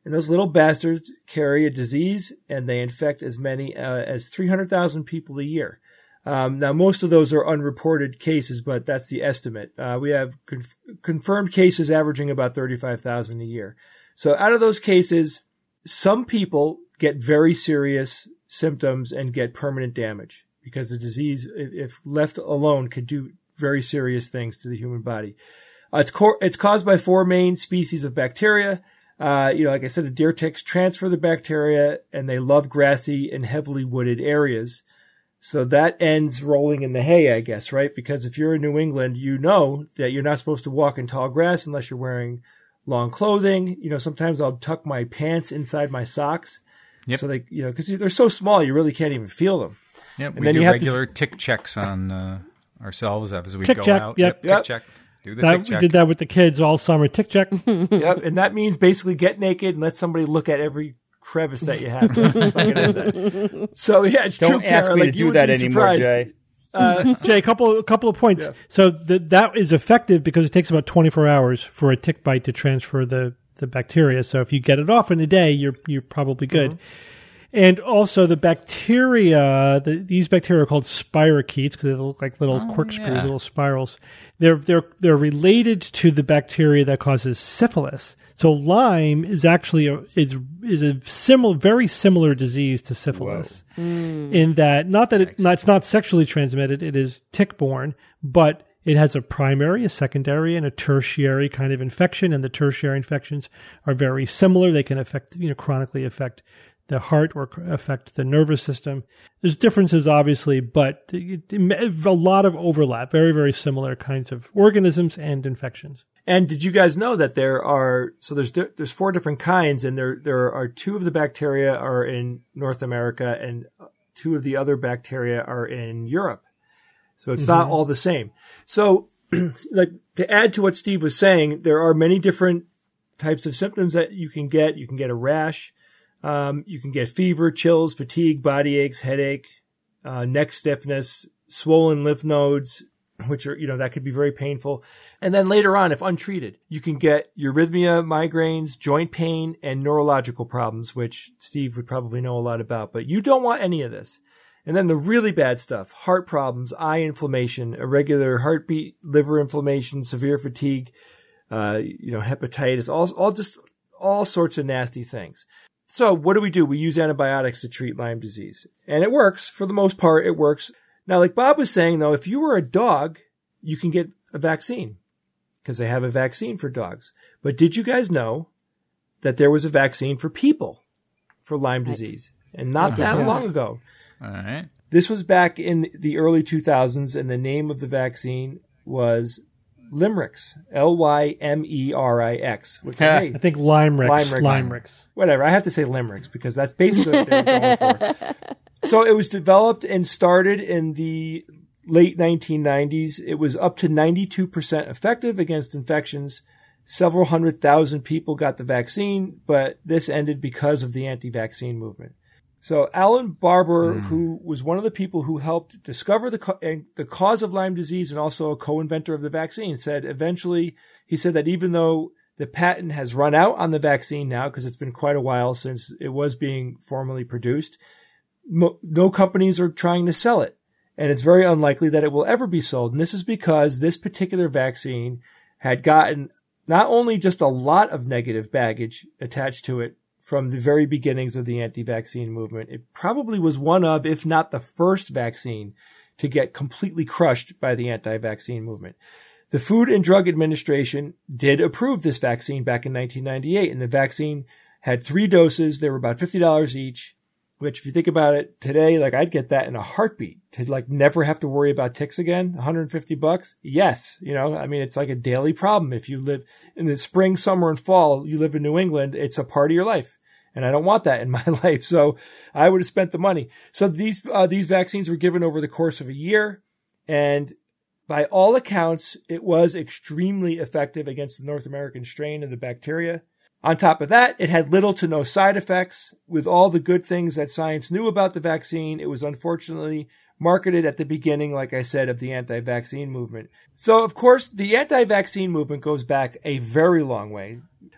And those little bastards carry a disease, and they infect as many uh, as three hundred thousand people a year. Um, now, most of those are unreported cases, but that's the estimate. Uh, we have conf- confirmed cases averaging about thirty-five thousand a year. So out of those cases, some people get very serious symptoms and get permanent damage because the disease, if left alone, could do very serious things to the human body. Uh, it's, co- it's caused by four main species of bacteria. Uh, you know, like I said, the deer ticks transfer the bacteria, and they love grassy and heavily wooded areas. So that ends rolling in the hay, I guess, right? Because if you're in New England, you know that you're not supposed to walk in tall grass unless you're wearing long clothing. You know, sometimes I'll tuck my pants inside my socks. Yep. So they, you know, because they're so small, you really can't even feel them. Yep. And we then do you have regular to, tick checks on uh, ourselves as we Tick go check, out. yep. Tick Yep. check. Do the That, tick we check. did that with the kids all summer. Tick check. Yep, and that means basically get naked and let somebody look at every crevice that you have. so, I can end that. So yeah, it's Don't true. ask Kara. me Like, to you do would that be anymore, surprised. Jay. Uh, Jay, a couple a couple of points. Yeah. So the, that is effective because it takes about twenty-four hours for a tick bite to transfer the, the bacteria. So if you get it off in a day, you're you're probably good. Mm-hmm. And also the bacteria, the, these bacteria are called spirochetes because they look like little Oh, corkscrews, yeah. little spirals. They're they're they're related to the bacteria that causes syphilis. So Lyme is actually a, is is a similar, very similar disease to syphilis, in that not that it, not, it's not sexually transmitted, it is tick-borne, but it has a primary, a secondary, and a tertiary kind of infection, and the tertiary infections are very similar. They can affect, you know, chronically affect the heart or affect the nervous system. There's differences, obviously, but it, it, a lot of overlap, very, very similar kinds of organisms and infections. And did you guys know that there are, so there's there's four different kinds, and there there are two of the bacteria are in North America, and two of the other bacteria are in Europe. So it's mm-hmm. not all the same. So, like, to add to what Steve was saying, there are many different types of symptoms that you can get. You can get a rash. Um, you can get fever, chills, fatigue, body aches, headache, uh, neck stiffness, swollen lymph nodes, which are, you know, that could be very painful. And then later on, if untreated, you can get urhythmia, migraines, joint pain, and neurological problems, which Steve would probably know a lot about. But you don't want any of this. And then the really bad stuff, heart problems, eye inflammation, irregular heartbeat, liver inflammation, severe fatigue, uh, you know, hepatitis, all, all just all sorts of nasty things. So what do we do? We use antibiotics to treat Lyme disease. And it works. For the most part, it works. Now, like Bob was saying, though, if you were a dog, you can get a vaccine because they have a vaccine for dogs. But did you guys know that there was a vaccine for people for Lyme disease? And not that long ago. All right. This was back in the early two thousands, and the name of the vaccine was Limerix, L Y M E R I X. Which, hey, I think Limerix. Limerix. Limerix. Whatever. I have to say Limerix because that's basically what they were going for. So it was developed and started in the late nineteen nineties. It was up to ninety-two percent effective against infections. Several hundred thousand people got the vaccine, but this ended because of the anti-vaccine movement. So Alan Barber, mm. who was one of the people who helped discover the co- the cause of Lyme disease and also a co-inventor of the vaccine, said eventually, he said that even though the patent has run out on the vaccine now, because it's been quite a while since it was being formally produced, mo- no companies are trying to sell it. And it's very unlikely that it will ever be sold. And this is because this particular vaccine had gotten not only just a lot of negative baggage attached to it, from the very beginnings of the anti-vaccine movement. It probably was one of, if not the first vaccine to get completely crushed by the anti-vaccine movement. The Food and Drug Administration did approve this vaccine back in nineteen ninety-eight, and the vaccine had three doses. They were about fifty dollars each, which if you think about it today, like I'd get that in a heartbeat to like never have to worry about ticks again. one hundred fifty bucks. Yes. You know, I mean, it's like a daily problem. If you live in the spring, summer, and fall, you live in New England, it's a part of your life. And I don't want that in my life. So I would have spent the money. So these, uh, these vaccines were given over the course of a year. And by all accounts, it was extremely effective against the North American strain of the bacteria. On top of that, it had little to no side effects. With all the good things that science knew about the vaccine, it was unfortunately marketed at the beginning, like I said, of the anti-vaccine movement. So, of course, the anti-vaccine movement goes back a very long way.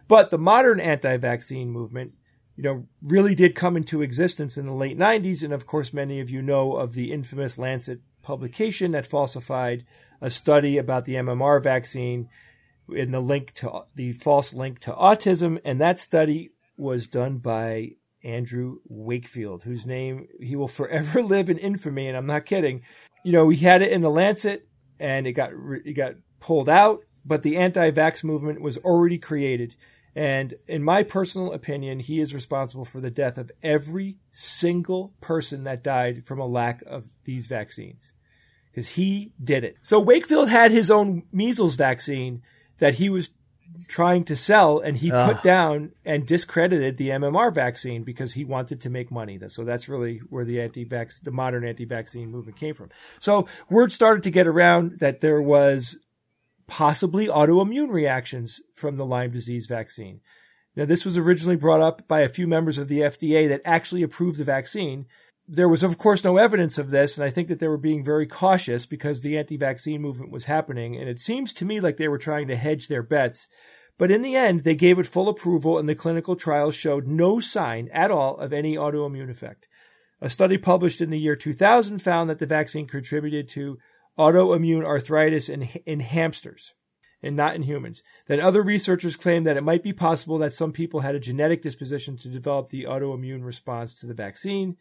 But the modern anti-vaccine movement, you know, really did come into existence in the late nineties. And of course, many of you know of the infamous Lancet publication that falsified a study about the M M R vaccine in the link to the false link to autism. And that study was done by Andrew Wakefield, whose name he will forever live in infamy. And I'm not kidding. You know, he had it in the Lancet and it got, it got pulled out, but the anti-vax movement was already created. And in my personal opinion, he is responsible for the death of every single person that died from a lack of these vaccines, because he did it. So Wakefield had his own measles vaccine that he was trying to sell, and he Ugh. put down and discredited the M M R vaccine because he wanted to make money. So that's really where the anti-vax, the modern anti-vaccine movement came from. So word started to get around that there was possibly autoimmune reactions from the Lyme disease vaccine. Now, this was originally brought up by a few members of the F D A that actually approved the vaccine. There was, of course, no evidence of this, and I think that they were being very cautious because the anti-vaccine movement was happening, and it seems to me like they were trying to hedge their bets. But in the end, they gave it full approval, and the clinical trials showed no sign at all of any autoimmune effect. A study published in the year two thousand found that the vaccine contributed to autoimmune arthritis in, in hamsters and not in humans. Then other researchers claimed that it might be possible that some people had a genetic disposition to develop the autoimmune response to the vaccine.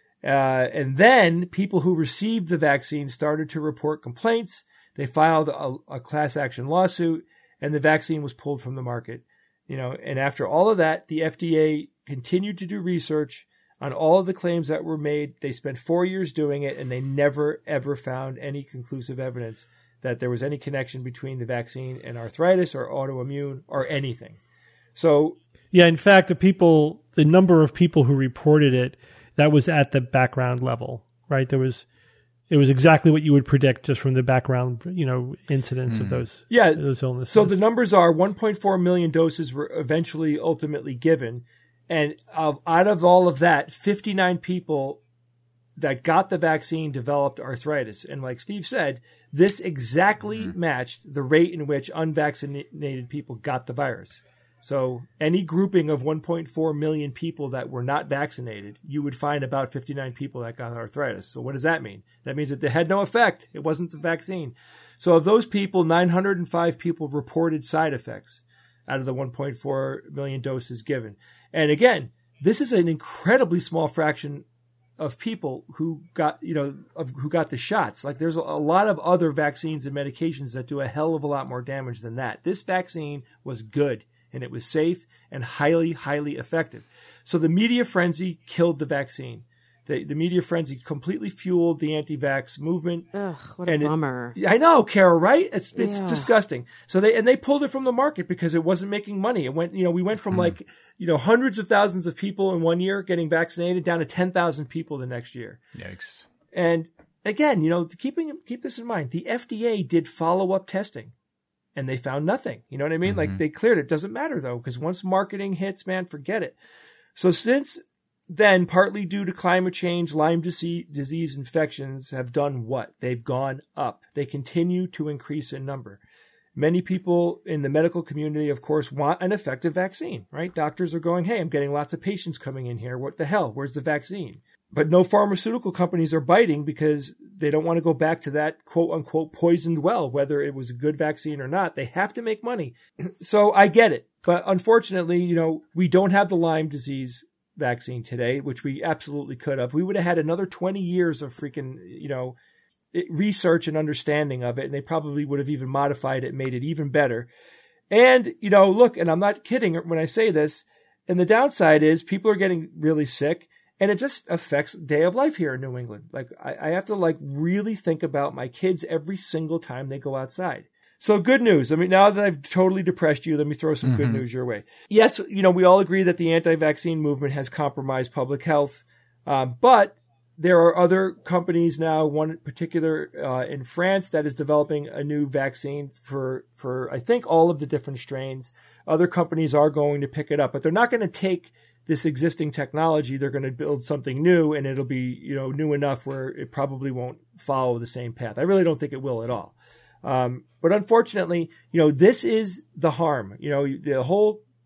Uh, and then people who received the vaccine started to report complaints. They filed a, a class action lawsuit, and the vaccine was pulled from the market. You know, and after all of that, the F D A continued to do research on all of the claims that were made. They spent four years doing it, and they never, ever found any conclusive evidence that there was any connection between the vaccine and arthritis or autoimmune or anything. So, yeah, in fact, the people, the number of people who reported it, that was at the background level, right? There was, it was exactly what you would predict just from the background, you know, incidence mm. of those, yeah. those illnesses. So the numbers are one point four million doses were eventually ultimately given. And uh, out of all of that, fifty-nine people that got the vaccine developed arthritis. And like Steve said, this exactly mm-hmm. matched the rate in which unvaccinated people got the virus. So any grouping of one point four million people that were not vaccinated, you would find about fifty-nine people that got arthritis. So what does that mean? That means that it had no effect. It wasn't the vaccine. So of those people, nine hundred five people reported side effects out of the one point four million doses given. And again, this is an incredibly small fraction of people who got, you know, of, who got the shots. Like there's a, a lot of other vaccines and medications that do a hell of a lot more damage than that. This vaccine was good, and it was safe and highly, highly effective. So the media frenzy killed the vaccine. The, the media frenzy completely fueled the anti-vax movement. Ugh, what a and bummer. It, I know, Kara, right? It's it's yeah. disgusting. So they and they pulled it from the market because it wasn't making money. It went, you know, we went from mm. like, you know, hundreds of thousands of people in one year getting vaccinated down to ten thousand people the next year. Yikes. And again, you know, keeping keep this in mind, the F D A did follow-up testing. And they found nothing. You know what I mean? Mm-hmm. Like they cleared it. Doesn't matter though, because once marketing hits, man, forget it. So since then, partly due to climate change, Lyme disease, disease infections have done what? They've gone up. They continue to increase in number. Many people in the medical community, of course, want an effective vaccine, right? Doctors are going, hey, I'm getting lots of patients coming in here. What the hell? Where's the vaccine? But no pharmaceutical companies are biting because they don't want to go back to that quote unquote poisoned well, whether it was a good vaccine or not. They have to make money. So I get it. But unfortunately, you know, we don't have the Lyme disease vaccine today, which we absolutely could have. We would have had another twenty years of freaking, you know, research and understanding of it. And they probably would have even modified it, made it even better. And, you know, look, and I'm not kidding when I say this. And the downside is people are getting really sick. And it just affects day of life here in New England. Like I, I have to like really think about my kids every single time they go outside. So good news. I mean, now that I've totally depressed you, let me throw some mm-hmm. good news your way. Yes, you know, we all agree that the anti-vaccine movement has compromised public health. Um, but there are other companies now, one in particular uh, in France that is developing a new vaccine for, for, I think, all of the different strains. Other companies are going to pick it up, but they're not going to take this existing technology. They're going to build something new, and it'll be, you know, new enough where it probably won't follow the same path. I really don't think it will at all. Um, but unfortunately, you know, this is the harm. You know, the whole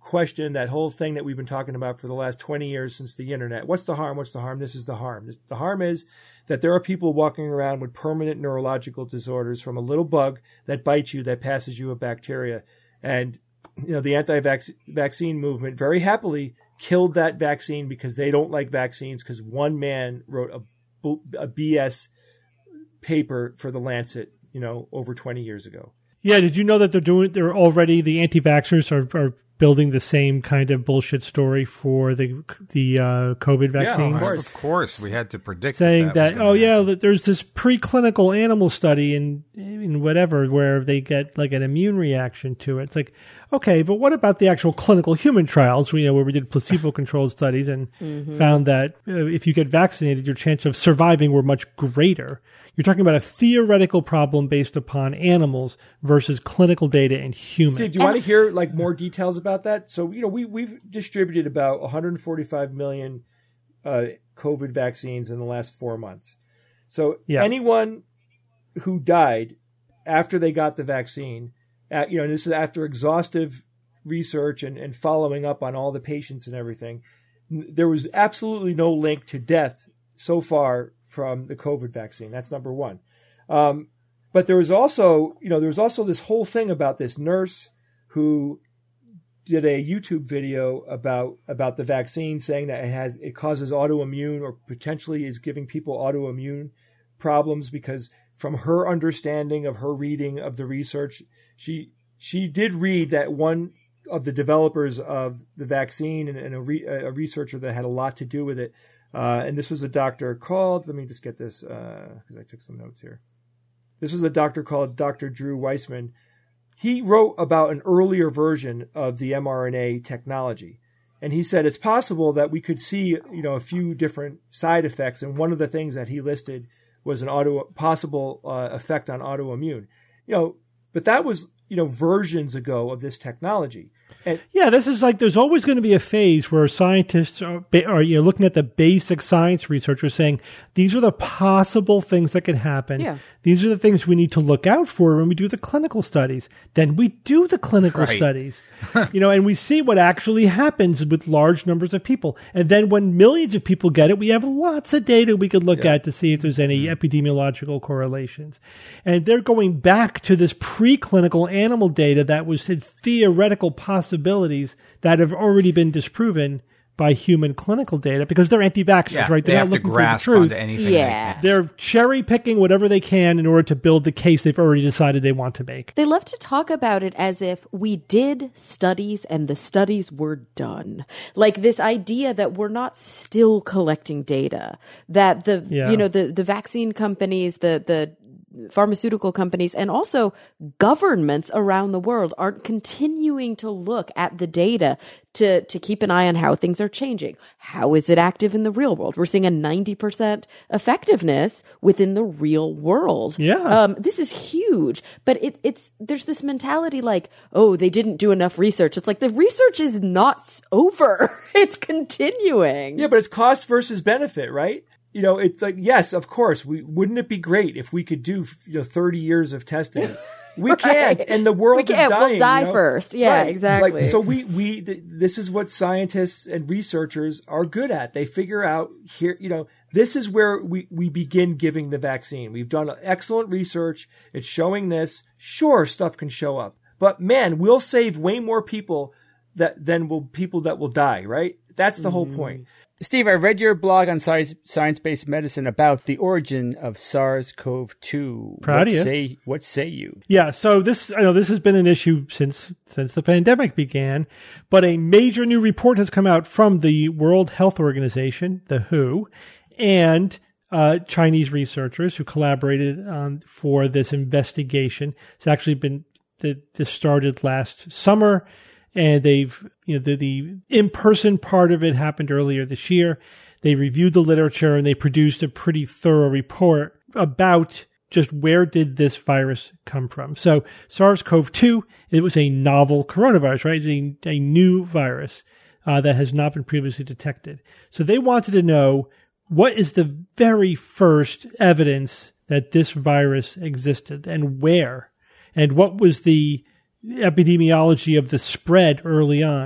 question, that whole thing that we've been talking about for the last twenty years since the internet. What's the harm? What's the harm? This is the harm. This, the harm is that there are people walking around with permanent neurological disorders from a little bug that bites you, that passes you a bacteria. And, you know, the anti-vaccine movement very happily killed that vaccine because they don't like vaccines, because one man wrote a, a B S paper for the Lancet, you know, over twenty years ago. Yeah, did you know that they're doing? They're already the anti-vaxxers are, are building the same kind of bullshit story for the the uh, COVID vaccines. Yeah, of course. Of course, we had to predict saying that, that, that oh yeah, that there's this preclinical animal study in in whatever where they get like an immune reaction to it. It's like, okay, but what about the actual clinical human trials? You know, where we did placebo-controlled studies and mm-hmm. found that uh, if you get vaccinated, your chance of surviving were much greater. You're talking about a theoretical problem based upon animals versus clinical data in humans. Steve, do you want to hear like more details about that? So, you know, we, we've distributed about one hundred forty-five million uh, COVID vaccines in the last four months. So yeah. anyone who died after they got the vaccine, at, you know, and this is after exhaustive research and, and following up on all the patients and everything, there was absolutely no link to death so far from the COVID vaccine. That's number one. Um, but there was also, you know, there was also this whole thing about this nurse who did a YouTube video about about the vaccine, saying that it has it causes autoimmune or potentially is giving people autoimmune problems, because from her understanding of her reading of the research, she she did read that one of the developers of the vaccine and, and a, re, a researcher that had a lot to do with it. Uh, and this was a doctor called, let me just get this, because uh, I took some notes here. This was a doctor called Doctor Drew Weissman. He wrote about an earlier version of the mRNA technology. And he said it's possible that we could see, you know, a few different side effects. And one of the things that he listed was an auto possible uh, effect on autoimmune. You know, but that was, you know, versions ago of this technology. And yeah, this is like, there's always going to be a phase where scientists are, are you know, looking at the basic science researchers saying, these are the possible things that could happen. Yeah. These are the things we need to look out for when we do the clinical studies. Then we do the clinical right. studies, you know, and we see what actually happens with large numbers of people. And then when millions of people get it, we have lots of data we could look yeah. at to see if there's any mm-hmm. epidemiological correlations. And they're going back to this preclinical animal data that was theoretical possibilities that have already been disproven by human clinical data, because they're anti-vaxxers, yeah, right? They're they not have looking to grasp for the truth. onto anything yeah. they can. They're cherry picking whatever they can in order to build the case they've already decided they want to make. They love to talk about it as if we did studies and the studies were done. Like this idea that we're not still collecting data, that the Yeah. you know the the vaccine companies, the the pharmaceutical companies, and also governments around the world aren't continuing to look at the data to, to keep an eye on how things are changing. How is it active in the real world? We're seeing a ninety percent effectiveness within the real world. Yeah. Um, this is huge, but it, it's, there's this mentality like, oh, they didn't do enough research. It's like the research is not over. It's continuing. Yeah, but it's cost versus benefit, right? You know, it's like, yes, of course, we wouldn't it be great if we could do, you know, thirty years of testing? We right. can't, and the world we can't. is dying. We'll die you know? first. Yeah, right. exactly. Like, so we, we, th- this is what scientists and researchers are good at. They figure out here, you know, this is where we, we begin giving the vaccine. We've done excellent research. It's showing this. Sure, stuff can show up, but man, we'll save way more people that than will people that will die. Right? That's the mm. whole point. Steve, I read your blog on science, science-based medicine about the origin of SARS-C o V two. Proud what of you. Say, what say you? Yeah, so this I know this has been an issue since since the pandemic began, but a major new report has come out from the World Health Organization, the W H O, and uh, Chinese researchers who collaborated on for this investigation. It's actually been this started last summer. And they've, you know, the, the in-person part of it happened earlier this year. They reviewed the literature and they produced a pretty thorough report about just where did this virus come from. So SARS-C o V two, it was a novel coronavirus, right? It's a, a new virus uh, that has not been previously detected. So they wanted to know, what is the very first evidence that this virus existed and where? And what was the epidemiology of the spread early on?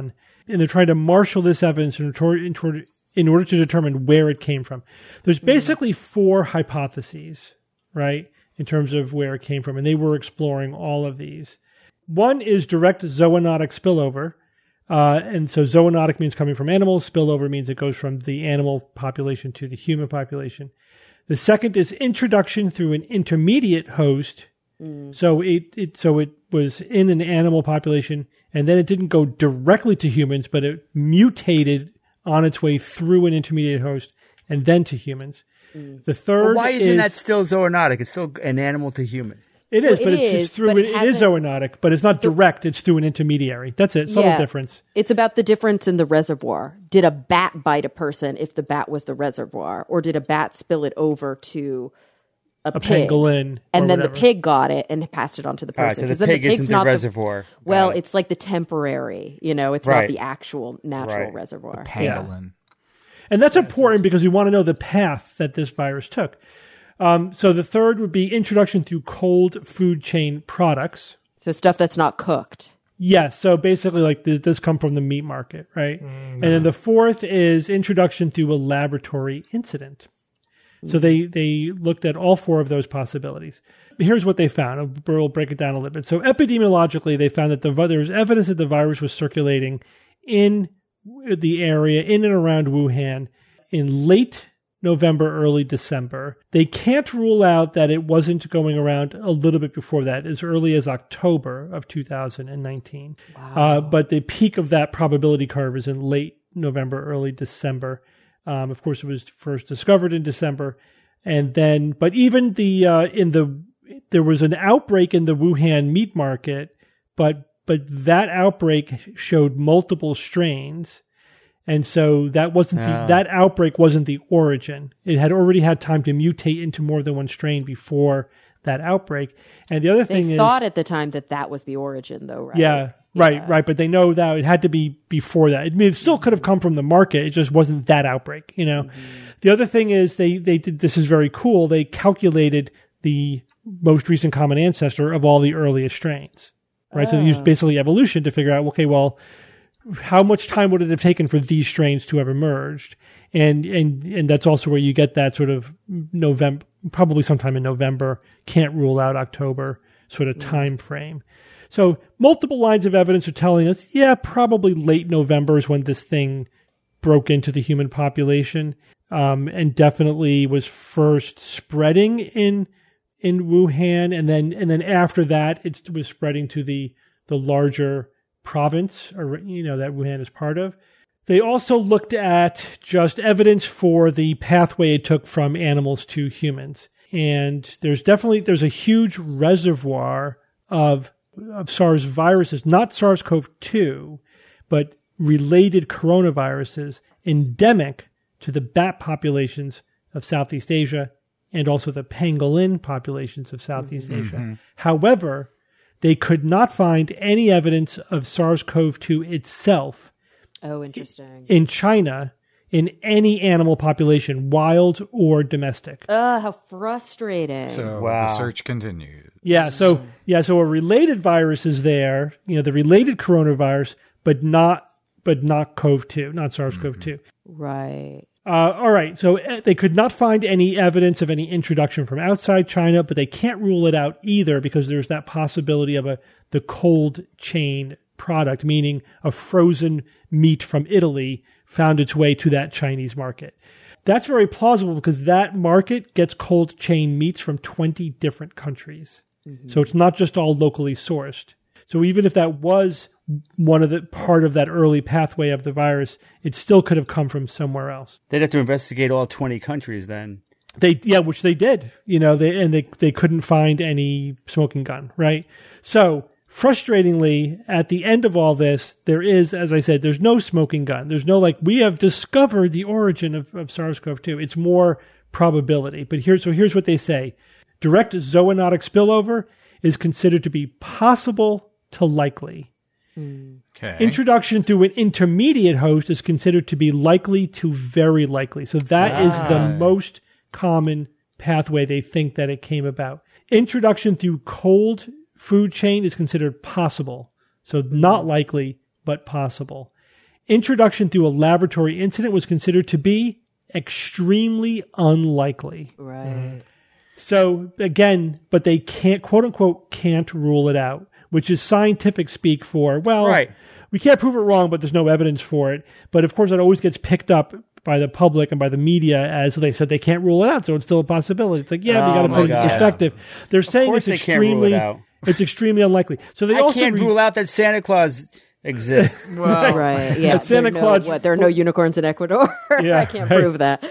and they're trying to marshal this evidence in order, in order to determine where it came from. There's basically four hypotheses, right, in terms of where it came from, and they were exploring all of these. One is direct zoonotic spillover. Uh, and so zoonotic means coming from animals. Spillover means it goes from the animal population to the human population. The second is introduction through an intermediate host. Mm. So it, it so it was in an animal population, and then it didn't go directly to humans, but it mutated on its way through an intermediate host and then to humans. Mm. The third well, why isn't is, that still zoonotic? It's still an animal to human. It is, well, but it it's, is, it's through but it, it it is zoonotic, but it's not direct. It's through an intermediary. That's it. Subtle yeah, difference. It's about the difference in the reservoir. Did a bat bite a person if the bat was the reservoir, or did a bat spill it over to a, a pig, pangolin, and then whatever. the pig got it and passed it on to the person? All right, so the then pig the pig's isn't not the reservoir. The, well, Got it. it's like the temporary. You know, it's Right. not the actual natural Right. reservoir. Pangolin. And that's important because we want to know the path that this virus took. Um, so the third would be introduction through cold food chain products. So stuff that's not cooked. Yes. So basically, like, this does come from the meat market, right? Mm-hmm. And then the fourth is introduction through a laboratory incident. So they, they looked at all four of those possibilities. Here's what they found. We'll break it down a little bit. So epidemiologically, they found that the, there was evidence that the virus was circulating in the area, in and around Wuhan, in late November, early December. They can't rule out that it wasn't going around a little bit before that, as early as October of two thousand nineteen. Wow. Uh, but the peak of that probability curve is in late November, early December. Um, of course, it was first discovered in December, and then, but even the uh, in the there was an outbreak in the Wuhan meat market, but but that outbreak showed multiple strains. And so that wasn't the, Oh. that outbreak wasn't the origin. It had already had time to mutate into more than one strain before that outbreak. And the other They thing thought is, at the time that that was the origin, though, right? yeah, right, Yeah. right. But they know that it had to be before that. I mean, it still could have come from the market. It just wasn't that outbreak, you know. Mm-hmm. The other thing is they they did, this is very cool. They calculated the most recent common ancestor of all the earliest strains, right? Oh. So they used basically evolution to figure out, okay, well, how much time would it have taken for these strains to have emerged? And and and that's also where you get that sort of November, probably sometime in November, can't rule out October sort of time frame. So multiple lines of evidence are telling us, yeah, probably late November is when this thing broke into the human population, um, and definitely was first spreading in in Wuhan, and then and then after that, it was spreading to the the larger province, or, you know, that Wuhan is part of. They also looked at just evidence for the pathway it took from animals to humans. And there's definitely, there's a huge reservoir of, of SARS viruses, not SARS-C o V two, but related coronaviruses endemic to the bat populations of Southeast Asia and also the pangolin populations of Southeast mm-hmm. Asia. However, they could not find any evidence of SARS-C o V two itself. Oh, interesting. In China, in any animal population, wild or domestic. Oh, how frustrating. So Wow. the search continues. Yeah, so yeah, so a related virus is there, you know, the related coronavirus, but not but not C o V two, not SARS-C o V two. Mm-hmm. Right. Uh, all right, so uh, they could not find any evidence of any introduction from outside China, but they can't rule it out either because there's that possibility of a the cold chain product, meaning a frozen meat from Italy found its way to that Chinese market. That's very plausible because that market gets cold chain meats from twenty different countries. Mm-hmm. So it's not just all locally sourced. So even if that was one of the part of that early pathway of the virus, it still could have come from somewhere else. They'd have to investigate all twenty countries then. They, yeah, which they did, you know, they, and they, they couldn't find any smoking gun, right? So frustratingly, at the end of all this, there is, as I said, there's no smoking gun. There's no, like, we have discovered the origin of, of SARS-C o V two. It's more probability. But here's, so here's what they say. Direct zoonotic spillover is considered to be possible to likely. Okay. Introduction through an intermediate host is considered to be likely to very likely. So that Ah. is the most common pathway they think that it came about. Introduction through cold food chain is considered possible. So not likely, but possible. introduction through a laboratory incident was considered to be extremely unlikely. Right. So again, but they can't, quote unquote, can't rule it out, which is scientific speak for, well, Right. we can't prove it wrong, but there's no evidence for it. But of course, it always gets picked up by the public and by the media as they said they can't rule it out, so it's still a possibility. It's like, yeah, Oh we got to my put it in God. perspective. They're saying course it's they can't rule it extremely, out. it's extremely unlikely. So they I also can't re- rule out that Santa Claus exists. Well, Right. Yeah. That Santa There are no- Claus- what, there are no unicorns in Ecuador. Yeah, I can't right. prove that.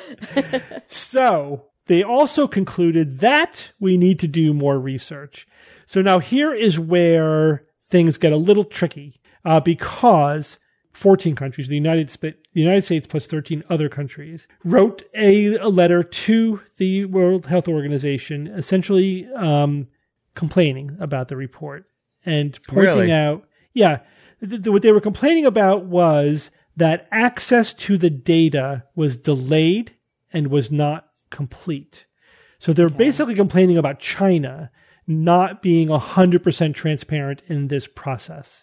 So they also concluded that we need to do more research. So now here is where things get a little tricky uh, because fourteen countries, the United, Sp- the United States plus thirteen other countries, wrote a, a letter to the World Health Organization essentially um, complaining about the report and pointing Really? out, yeah, th- th- what they were complaining about was that access to the data was delayed and was not complete. So they're basically complaining about China not being one hundred percent transparent in this process.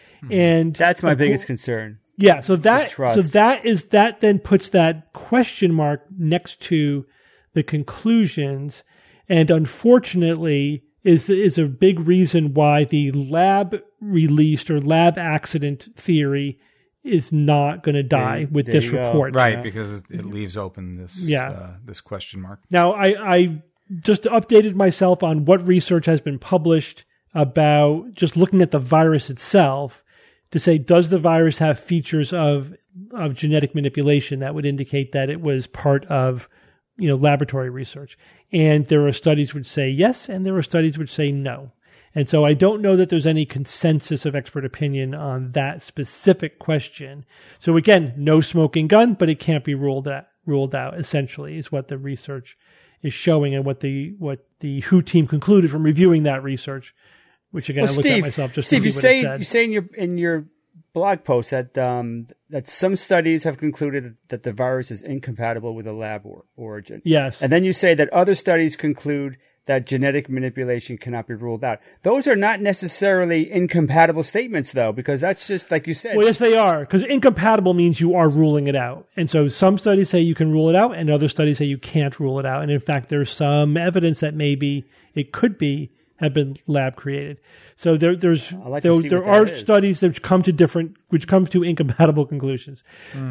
And That's my of biggest cour- concern. yeah, so that trust. so that is that then puts that question mark next to the conclusions, and unfortunately is is a big reason why the lab released or lab accident theory is not going to die with there this you go. report. right, Yeah. because it, it leaves open this Yeah. uh, this question mark. Now, I, I just updated myself on what research has been published about just looking at the virus itself to say, does the virus have features of of genetic manipulation that would indicate that it was part of, you know, laboratory research? And there are studies which say yes, and there are studies which say no. And so I don't know that there's any consensus of expert opinion on that specific question. So again, no smoking gun, but it can't be ruled out, ruled out essentially is what the research is showing and what the what the W H O team concluded from reviewing that research, which again Well, I looked Steve, at myself just Steve, to you see what say it said. you say in your in your blog post that um, that some studies have concluded that the virus is incompatible with a lab or, origin. Yes. And then you say that other studies conclude that genetic manipulation cannot be ruled out. Those are not necessarily incompatible statements, though, because that's just like you said. Well, yes, they are, because incompatible means you are ruling it out. And so some studies say you can rule it out, and other studies say you can't rule it out. And in fact, there's some evidence that maybe it could be have been lab created. So there, there's like to there, see there what are that is. studies that come to different, which come to incompatible conclusions.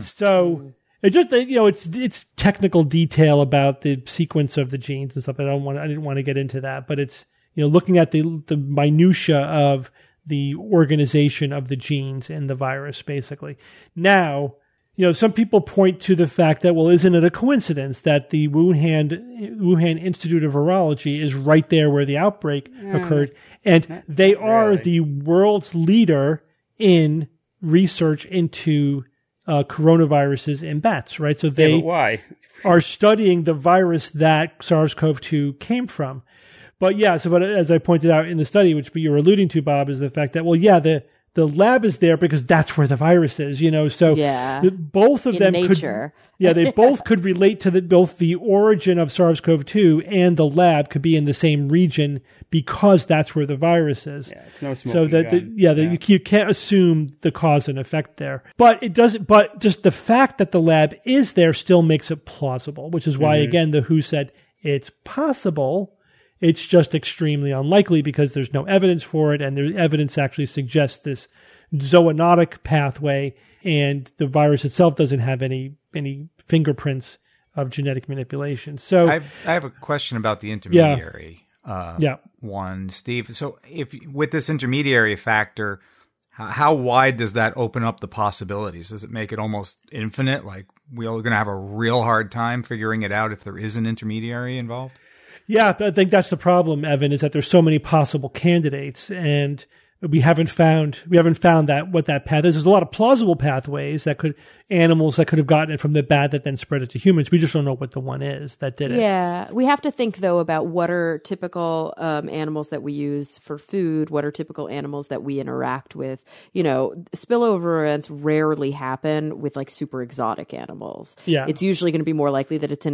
So it just you know it's it's technical detail about the sequence of the genes and stuff. I don't want I didn't want to get into that, but it's you know looking at the the minutia of the organization of the genes in the virus, basically. Now, you know, some people point to the fact that, well, isn't it a coincidence that the Wuhan, Wuhan Institute of Virology is right there where the outbreak occurred? And they are really. the world's leader in research into uh, coronaviruses in bats, right? So Yeah, they but why? are studying the virus that SARS-C o V two came from. But yeah, so but as I pointed out in the study, which you were alluding to, Bob, is the fact that, well, yeah, the the lab is there because that's where the virus is, you know. So Yeah. the- both of In them nature. could, yeah, they both could relate to the, both the origin of SARS-C o V two and the lab could be in the same region because that's where the virus is. Yeah, it's no So smoking that the, gun. yeah, the, You, you can't assume the cause and effect there. But it doesn't. But just the fact that the lab is there still makes it plausible, which is why Mm-hmm. again the W H O said it's possible. It's just extremely unlikely because there's no evidence for it, and the evidence actually suggests this zoonotic pathway, and the virus itself doesn't have any any fingerprints of genetic manipulation. So I've, I have a question about the intermediary uh, yeah. one, Steve. So, if with this intermediary factor, how, how wide does that open up the possibilities? Does it make it almost infinite? Like we're going to have a real hard time figuring it out if there is an intermediary involved? Yeah, I think that's the problem, Evan, is that there's so many possible candidates, and we haven't found we haven't found that what that path is. There's a lot of plausible pathways that could animals that could have gotten it from the bat that then spread it to humans. We just don't know what the one is that did it. Yeah, we have to think though about what are typical um, animals that we use for food. What are typical animals that we interact with? You know, spillover events rarely happen with like super exotic animals. Yeah. It's usually going to be more likely that it's in an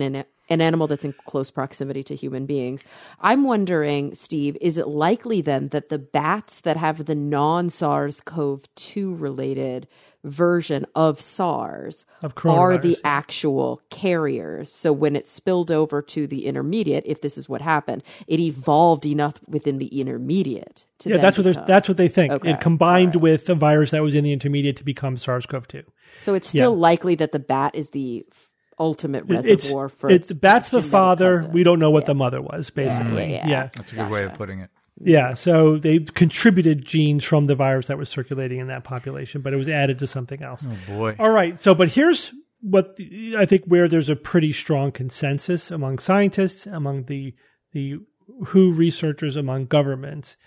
an animal that's in close proximity to human beings. I'm wondering, Steve, is it likely then that the bats that have the non-SARS-C o V two related version of SARS Of are the coronavirus, yeah. actual carriers? So when it spilled over to the intermediate, if this is what happened, it evolved enough within the intermediate to Yeah, then that's what they're, become- that's what they think. Okay. It combined All right. with a virus that was in the intermediate to become SARS-C o V two. So it's still Yeah. likely that the bat is the f- ultimate It's, reservoir for it's Bat's the genetic father. cousin. We don't know what Yeah. the mother was, basically. Yeah, yeah, yeah. That's a good way of putting it. Yeah, so they contributed genes from the virus that was circulating in that population, but it was added to something else. Oh, boy. All right, so but here's what the, I think where there's a pretty strong consensus among scientists, among the the W H O researchers, among governments,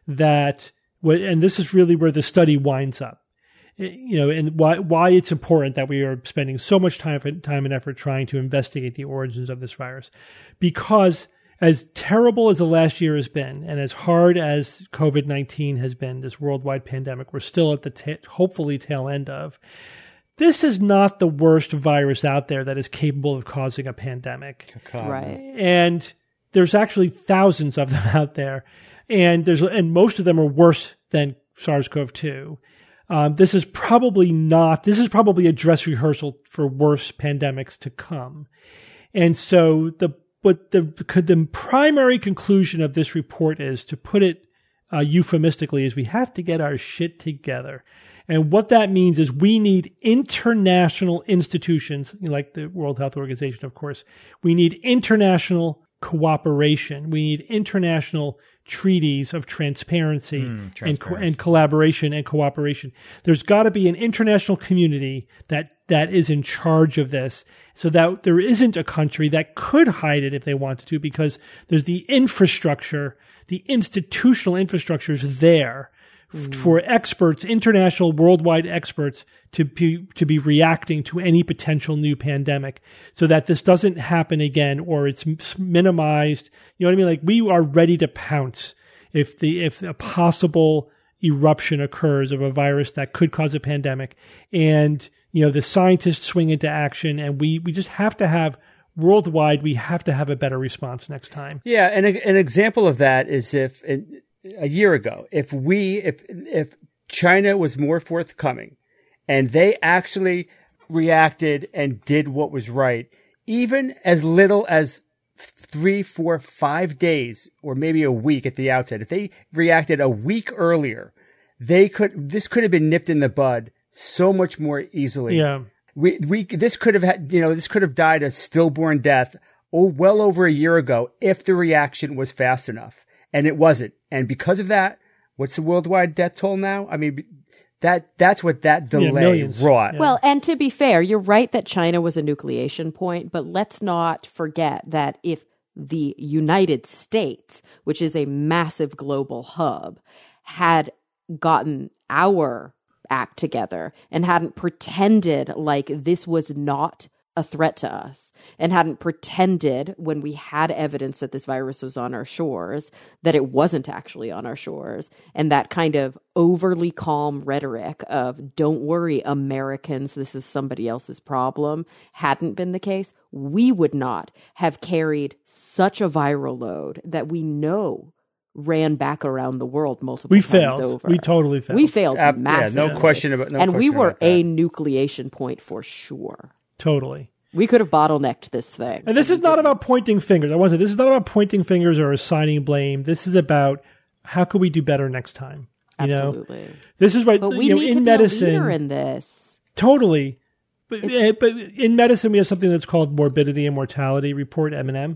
that and this is really where the study winds up. You know, and why why it's important that we are spending so much time time and effort trying to investigate the origins of this virus, because as terrible as the last year has been, and as hard as COVID nineteen has been, this worldwide pandemic, we're still at the ta- hopefully tail end of. This is not the worst virus out there that is capable of causing a pandemic. Right. And there's actually thousands of them out there, and there's and most of them are worse than SARS-C o V two. Um, this is probably not. This is probably a dress rehearsal for worse pandemics to come. And so the what the the primary conclusion of this report is, to put it uh, euphemistically, is we have to get our shit together. And what that means is we need international institutions, like the World Health Organization, of course. We need international cooperation. We need international treaties of transparency, Mm, transparency. and co- and collaboration and cooperation. There's got to be an international community that that is in charge of this, so that there isn't a country that could hide it if they wanted to, because there's the infrastructure, the institutional infrastructure is there f- for experts, international, worldwide experts, to be to be reacting to any potential new pandemic, so that this doesn't happen again, or it's m- minimized. You know what I mean? Like, we are ready to pounce if the if a possible eruption occurs of a virus that could cause a pandemic, and you know the scientists swing into action, and we we just have to have worldwide. We have to have a better response next time. Yeah, and a, an example of that is if in, a year ago, if we, if if China was more forthcoming, and they actually reacted and did what was right, even as little as three, four, five days, or maybe a week at the outset, if they reacted a week earlier, they could. This could have been nipped in the bud so much more easily. Yeah. We we this could have had, you know, this could have died a stillborn death oh well over a year ago if the reaction was fast enough, and it wasn't. And because of that, what's the worldwide death toll now? I mean, that that's what that delay millions. wrought. Yeah. Well, and to be fair, you're right that China was a nucleation point, but let's not forget that if the United States, which is a massive global hub, had gotten our act together and hadn't pretended like this was not a threat to us, and hadn't pretended when we had evidence that this virus was on our shores that it wasn't actually on our shores, and that kind of overly calm rhetoric of "don't worry, Americans, this is somebody else's problem" hadn't been the case, we would not have carried such a viral load that we know ran back around the world multiple We times failed. over. We totally failed. We failed Ab- yeah, massively. no question about- no and we question were about that. a nucleation point for sure. Totally. We could have bottlenecked this thing. And this is not about pointing fingers. I want to say this is not about pointing fingers or assigning blame. This is about how could we do better next time. You Absolutely. know, this is right. But we you know, need in to be medicine, a leader in this. totally. But, It's- uh, but in medicine, we have something that's called Morbidity and Mortality Report, M and M,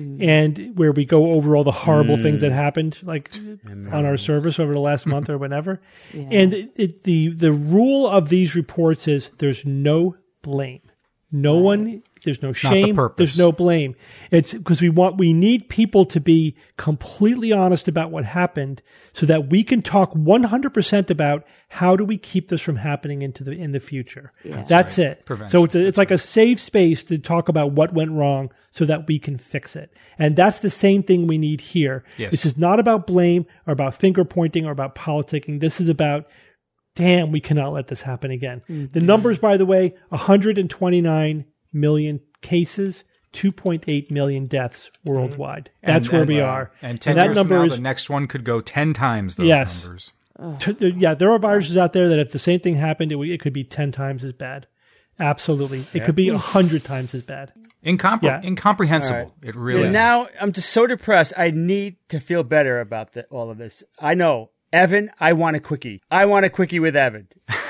and where we go over all the horrible things that happened, like on our service over the last month or whatever. And it, it, the the rule of these reports is there's no blame. No one, there's no not the shame, purpose. there's no blame. It's because we want, we need people to be completely honest about what happened, so that we can talk one hundred percent about how do we keep this from happening into the in the future. That's, it. Prevention. So it's a, it's like a safe space to talk about what went wrong, so that we can fix it. And that's the same thing we need here. Yes. This is not about blame or about finger pointing or about politicking. This is about, damn, we cannot let this happen again. The numbers, by the way, one hundred twenty-nine million cases, two point eight million deaths worldwide. That's And- where and, we uh, are. And ten that years number from now, is the next one could go ten times those Yes. numbers. T- yeah, there are viruses out there that if the same thing happened, it, would- it could be ten times as bad. Absolutely. It could be one hundred times as bad. Incompre- Yeah. Incomprehensible. All right. It really And is. now I'm just so depressed. I need to feel better about the, all of this. I know. Evan, I want a quickie. I want a quickie with Evan.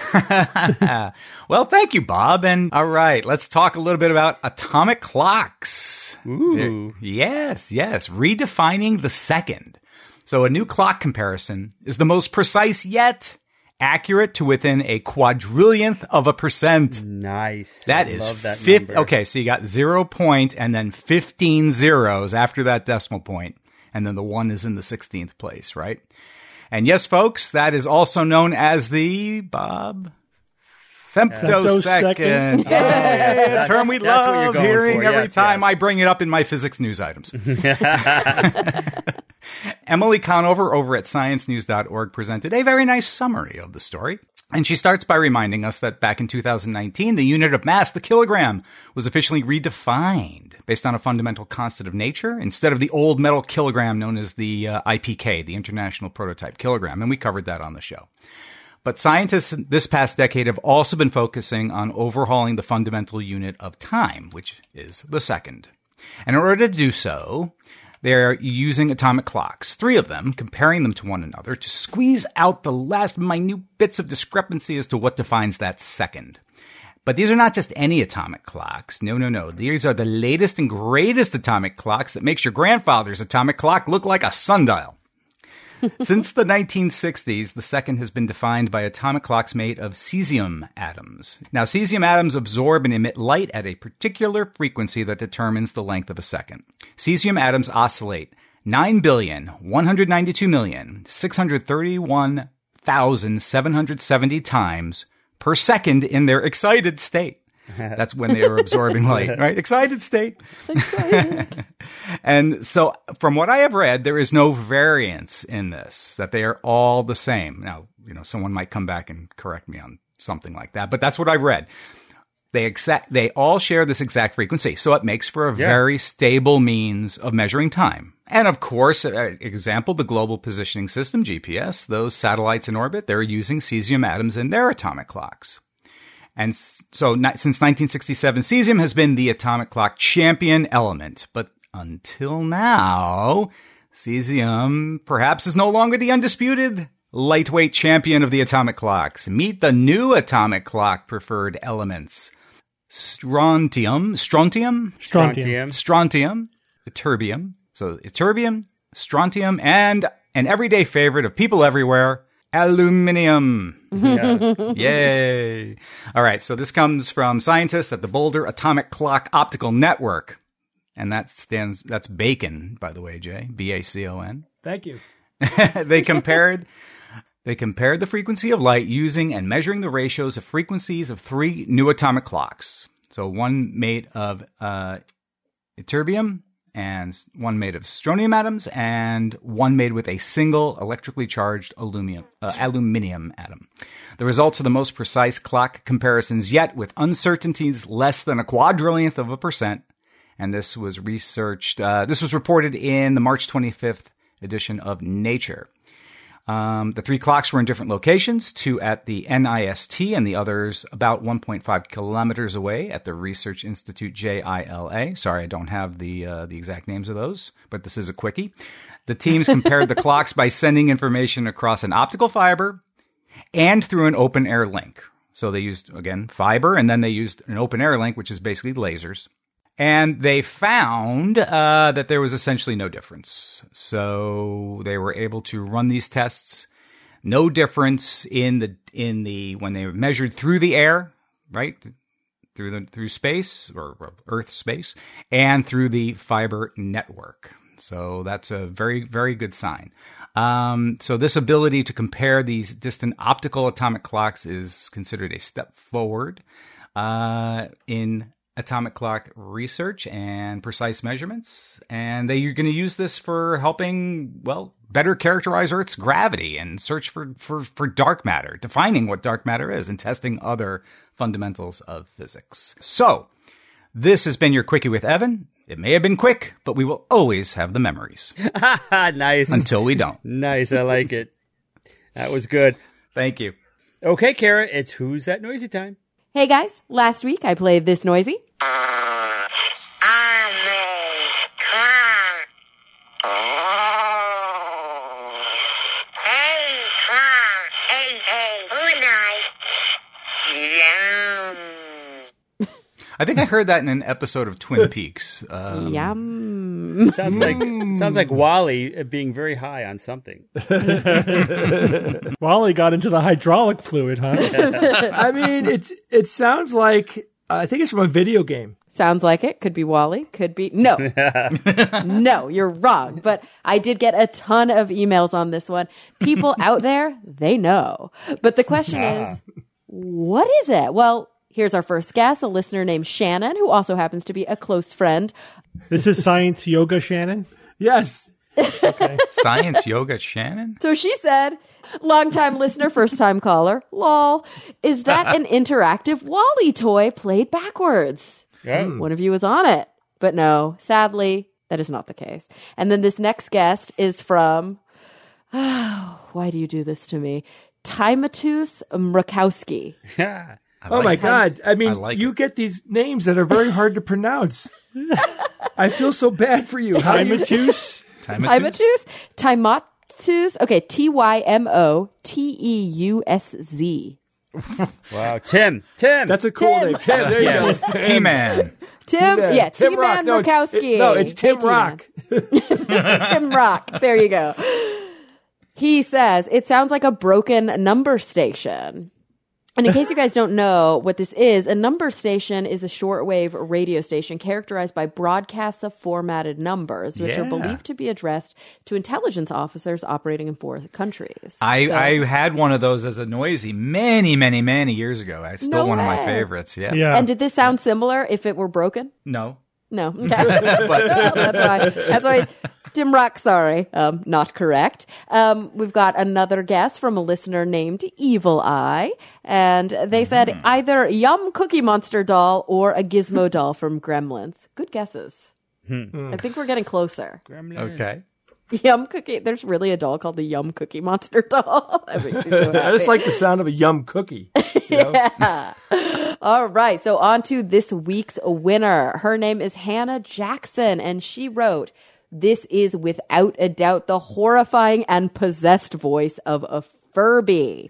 Well, thank you, Bob. And all right, let's talk a little bit about atomic clocks. Ooh. Yes, yes. Redefining the second. So a new clock comparison is the most precise yet accurate to within a quadrillionth of a percent. Nice. That I is love that fif- number. Okay, so you got zero point and then fifteen zeros after that decimal point, and then the one is in the sixteenth place, right? And yes, folks, that is also known as the Bob femtosecond. Femtosecond. Yay, a term we That's what you're love going hearing for. every Yes, time yes. I bring it up in my physics news items. Emily Conover over at science news dot org presented a very nice summary of the story. And she starts by reminding us that back in two thousand nineteen, the unit of mass, the kilogram, was officially redefined based on a fundamental constant of nature instead of the old metal kilogram known as the uh, I P K, the International Prototype Kilogram. And we covered that on the show. But scientists this past decade have also been focusing on overhauling the fundamental unit of time, which is the second. And in order to do so, they're using atomic clocks, three of them, comparing them to one another to squeeze out the last minute bits of discrepancy as to what defines that second. But these are not just any atomic clocks. No, no, no. These are the latest and greatest atomic clocks that makes your grandfather's atomic clock look like a sundial. Since the nineteen sixties, the second has been defined by atomic clocks made of cesium atoms. Now, cesium atoms absorb and emit light at a particular frequency that determines the length of a second. Cesium atoms oscillate nine billion, one hundred ninety-two million, six hundred thirty-one thousand, seven hundred seventy times per second in their excited state. That's when they are absorbing light, right? Excited state. And so from what I have read, there is no variance in this, that they are all the same. Now, you know, someone might come back and correct me on something like that, but that's what I've read. They exact, they all share this exact frequency. So it makes for a Yeah. very stable means of measuring time. And of course, uh, example, the Global Positioning System, G P S, those satellites in orbit, they're using cesium atoms in their atomic clocks. And so ni- since nineteen sixty-seven, cesium has been the atomic clock champion element. But until now, cesium perhaps is no longer the undisputed lightweight champion of the atomic clocks. Meet the new atomic clock preferred elements. Strontium, strontium, Strontium. strontium, ytterbium. So ytterbium, strontium, and an everyday favorite of people everywhere, aluminium. Yeah. Yay. All right. So this comes from scientists at the Boulder Atomic Clock Optical Network. And that stands, that's BACON, by the way, Jay. B A C O N. Thank you. They compared, they compared the frequency of light using and measuring the ratios of frequencies of three new atomic clocks. So one made of, uh, ytterbium, and one made of strontium atoms, and one made with a single electrically charged aluminum, uh, aluminium atom. The results are the most precise clock comparisons yet, with uncertainties less than a quadrillionth of a percent. And this was researched, uh, this was reported in the March twenty-fifth edition of Nature. Um, the three clocks were in different locations, two at the N I S T and the others about one point five kilometers away at the Research Institute J I L A. Sorry, I don't have the uh, the exact names of those, but this is a quickie. The teams compared the clocks by sending information across an optical fiber and through an open air link. So they used, again, fiber, and then they used an open air link, which is basically lasers. And they found uh, that there was essentially no difference. So they were able to run these tests. No difference in the in the when they measured through the air, right, through the through space or, or Earth space, and through the fiber network. So that's a very very good sign. Um, so this ability to compare these distant optical atomic clocks is considered a step forward uh, in atomic clock research and precise measurements. And they are going to use this for helping, well, better characterize Earth's gravity and search for, for, for dark matter, defining what dark matter is and testing other fundamentals of physics. So this has been your Quickie with Evan. It may have been quick, but we will always have the memories. Nice. Until we don't. Nice. I like it. That was good. Thank you. Okay, Kara, it's Who's That Noisy time. Hey guys, last week I played This Noisy. I think I heard that in an episode of Twin Peaks. Um, Yum. Sounds like sounds like Wally being very high on something. Wally got into the hydraulic fluid, huh? I mean, it's it sounds like I think it's from a video game. Sounds like it. Could be Wally. Could be. No. No, you're wrong. But I did get a ton of emails on this one. People out there, they know. But the question is, what is it? Well, here's our first guest, a listener named Shannon, who also happens to be a close friend. This is Science Yoga Shannon? Yes. Okay. Science Yoga Shannon? So she said, longtime listener, first time caller, lol, is that an interactive Wally toy played backwards? Yeah. One of you was on it. But no, sadly, that is not the case. And then this next guest is from, oh, why do you do this to me? Tymatus Mrakowski. Yeah. I Oh like my it. God. I mean, I like you it. get these names that are very hard to pronounce. I feel so bad for you. How do you- Tymatus? Tymatus? Tymatus? Okay, T Y M O T E U S Z. Wow. Tim. Tim. That's a cool Tim. name. Tim, there you go. Yes, T-Man. Tim, T-Man. yeah, Tim T-Man Rock. No, it's- Mrakowski. it- no, it's Tim Hey, Rock. T-Man. Tim Rock. There you go. He says, it sounds like a broken number station. And in case you guys don't know what this is, a number station is a shortwave radio station characterized by broadcasts of formatted numbers, which are Yeah. believed to be addressed to intelligence officers operating in foreign countries. I, So- I had one of those as a noisy many, many, many years ago. It's still No one of my way. favorites. Yeah. Yeah. And did this sound similar if it were broken? No. No. Okay. Well, that's why. That's why. Tim Rock, sorry. Um, not correct. Um, we've got another guest from a listener named Evil Eye. And they said either Yum Cookie Monster doll or a Gizmo doll from Gremlins. Good guesses. I think we're getting closer. Okay. Yum Cookie. There's really a doll called the Yum Cookie Monster doll. That makes me so happy. I just like the sound of a yum cookie. You know? All right. So on to this week's winner. Her name is Hannah Jackson, and she wrote, "This is without a doubt the horrifying and possessed voice of a Furby."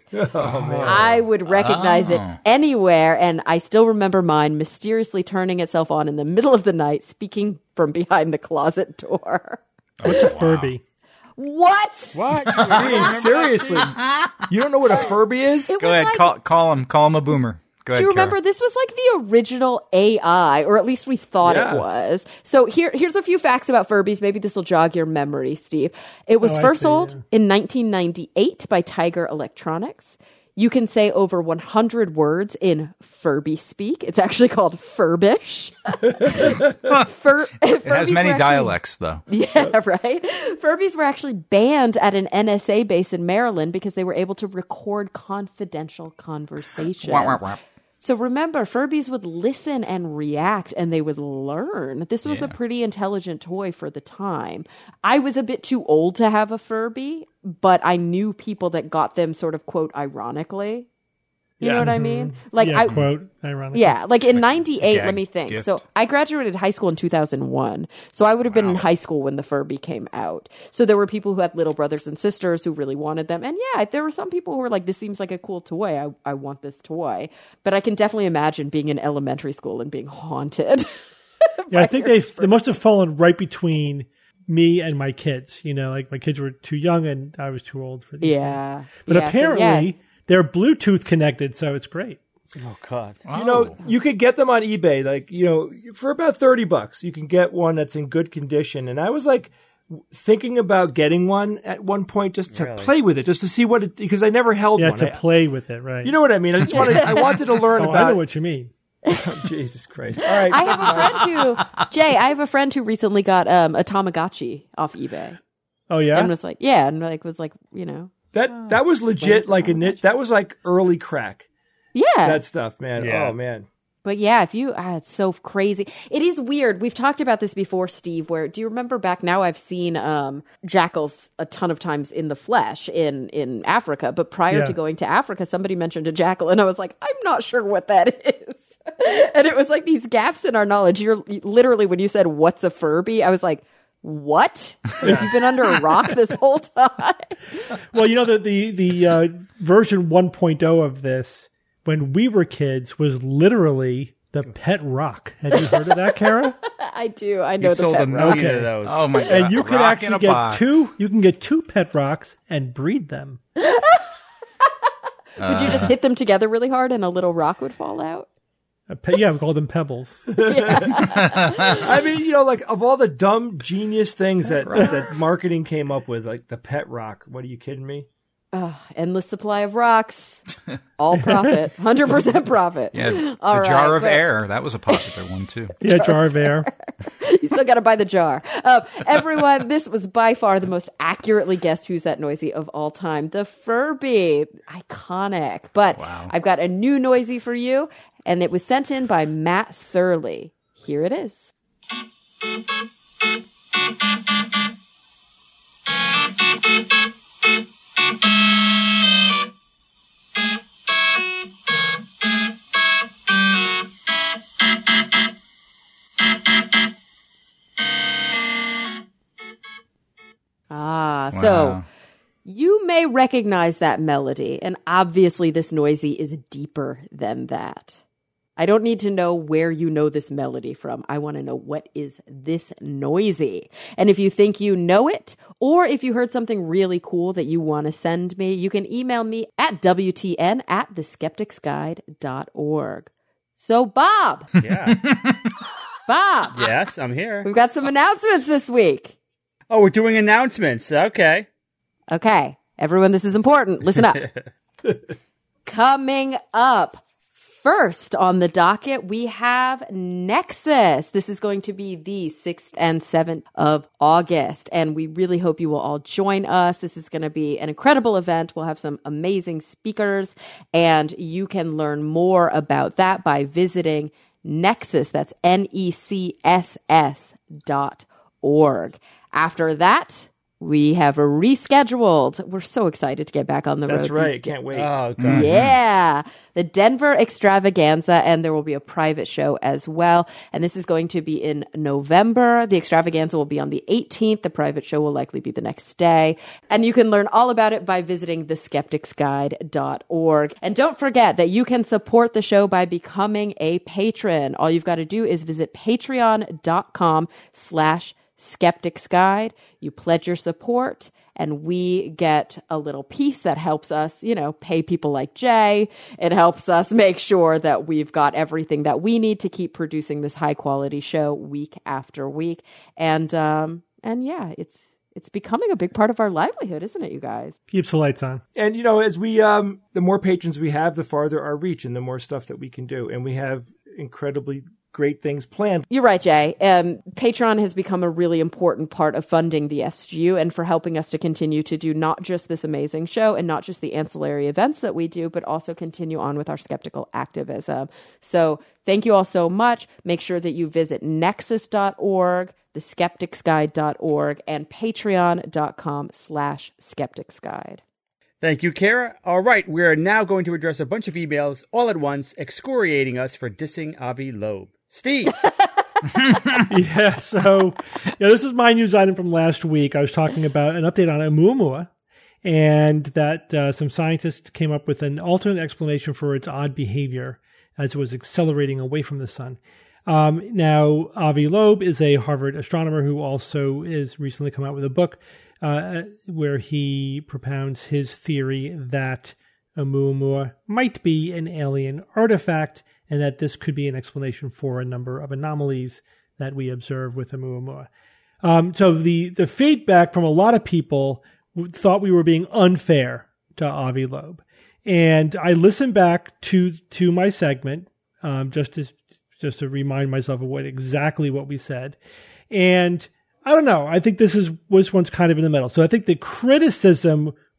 I would recognize it Oh. anywhere, and I still remember mine mysteriously turning itself on in the middle of the night, speaking from behind the closet door. What's a Furby? What? What? Steve, seriously. You don't know what a Furby is? It Go was ahead. like- call, call him. Call him a boomer. Go ahead, Do you Kara. remember this was like the original A I, or at least we thought Yeah. it was. So here, here's a few facts about Furbies. Maybe this will jog your memory, Steve. It was Oh, I first see, sold yeah. in nineteen ninety-eight by Tiger Electronics. You can say over one hundred words in Furby speak. It's actually called Furbish. Fur- It has many dialects, though. Yeah, right? Furbies were actually banned at an N S A base in Maryland because they were able to record confidential conversations. Wah, wah, wah. So remember, Furbies would listen and react, and they would learn. This was a pretty intelligent toy for the time. I was a bit too old to have a Furby, but I knew people that got them sort of, quote, ironically. You know Yeah. what I mean? Like, yeah, I, quote, ironically. yeah, like in ninety-eight, gag let me think. gift. So I graduated high school in two thousand one. So I would have been in high school when the Furby came out. So there were people who had little brothers and sisters who really wanted them. And yeah, there were some people who were like, this seems like a cool toy. I, I want this toy. But I can definitely imagine being in elementary school and being haunted. Yeah, I think they they must have fallen right between me and my kids. You know, like my kids were too young and I was too old for these. Yeah. But Yeah, so, apparently yeah. they're Bluetooth connected, so it's great. Oh, God. You know, you could get them on eBay, like, you know, for about thirty bucks. You can get one that's in good condition. And I was like thinking about getting one at one point just to Really? play with it, just to see what it, because I never held Yeah, one. to I- play with it, right? you know what I mean? I just wanted, I wanted to learn oh, I about know what you mean. Jesus Christ. All right. I have a friend who, Jay, I have a friend who recently got um, a Tamagotchi off eBay. Oh, yeah? And was like, yeah, and like was like, you know, That that was legit like a nit. That was like early crack. yeah. That stuff, man. Yeah. Oh man. But yeah, if you, ah, it's so crazy. It is weird. We've talked about this before, Steve, where, do you remember back now I've seen um, jackals a ton of times in the flesh in, in Africa. But prior Yeah. to going to Africa, somebody mentioned a jackal and I was like, I'm not sure what that is. And it was like these gaps in our knowledge. You're literally, when you said, what's a Furby? I was like, what? Like, you've been under a rock this whole time? Well, you know, the, the, the uh, version one point oh of this, when we were kids, was literally the pet rock. Have you heard of that, Kara? I do. I know You the sold pet a rock. million Okay. of those. Oh my god! And you could Rock in actually a get box. two. You can get two pet rocks and breed them. Would you just hit them together really hard and a little rock would fall out? A pe- yeah, we call them pebbles. I mean, you know, like of all the dumb genius things that, that marketing came up with, like the pet rock. What are you kidding me? Oh, endless supply of rocks. All profit. one hundred percent profit. Yeah, the All right, jar of but- air. That was a popular one too. Yeah, jar of air. You still got to buy the jar. Uh, everyone, this was by far the most accurately guessed Who's That Noisy of all time. The Furby. Iconic. But Wow. I've got a new noisy for you, and it was sent in by Matt Surley. Here it is. Ah, so Wow. you may recognize that melody, and obviously this noisy is deeper than that. I don't need to know where you know this melody from. I want to know, what is this noisy? And if you think you know it, or if you heard something really cool that you want to send me, you can email me at W T N at the skeptics guide dot org. So, Bob, Yeah. Bob, Yes, I'm here. we've got some announcements this week. Oh, we're doing announcements. Okay. Okay, everyone, this is important. Listen up. Coming up first on the docket, we have Nexus. This is going to be the sixth and seventh of August, and we really hope you will all join us. This is going to be an incredible event. We'll have some amazing speakers, and you can learn more about that by visiting Nexus. That's N E C S S dot org. After that, we have rescheduled. We're so excited to get back on the road. That's right. Can't wait. Oh, God. Yeah, the Denver Extravaganza, and there will be a private show as well. And this is going to be in November. The Extravaganza will be on the eighteenth. The private show will likely be the next day. And you can learn all about it by visiting the skeptics guide dot org. And don't forget that you can support the show by becoming a patron. All you've got to do is visit patreon.com slash Skeptics Guide. You pledge your support, and we get a little piece that helps us, you know, pay people like Jay. It helps us make sure that we've got everything that we need to keep producing this high quality show week after week. And um, and yeah, it's it's becoming a big part of our livelihood, isn't it, you guys? Keeps the lights on. And, you know, as we, um, the more patrons we have, the farther our reach and the more stuff that we can do. And we have incredibly great things planned. You're right, Jay. Um, Patreon has become a really important part of funding the S G U and for helping us to continue to do not just this amazing show and not just the ancillary events that we do, but also continue on with our skeptical activism. So thank you all so much. Make sure that you visit nexus dot org, the skeptics guide dot org, and patreon.com slash skeptics guide. Thank you, Kara. All right, we are now going to address a bunch of emails all at once, excoriating us for dissing Avi Loeb. Steve. Yeah, so yeah, this is my news item from last week. I was talking about an update on Oumuamua, and that uh, some scientists came up with an alternate explanation for its odd behavior as it was accelerating away from the sun. Um, now, Avi Loeb is a Harvard astronomer who also has recently come out with a book uh, where he propounds his theory that Oumuamua might be an alien artifact, and that this could be an explanation for a number of anomalies that we observe with Oumuamua. Um, so the, the feedback from a lot of people thought we were being unfair to Avi Loeb. And I listened back to to my segment um, just to, just to remind myself of what exactly what we said. And I don't know. I think this is this one's kind of in the middle. So I think the criticism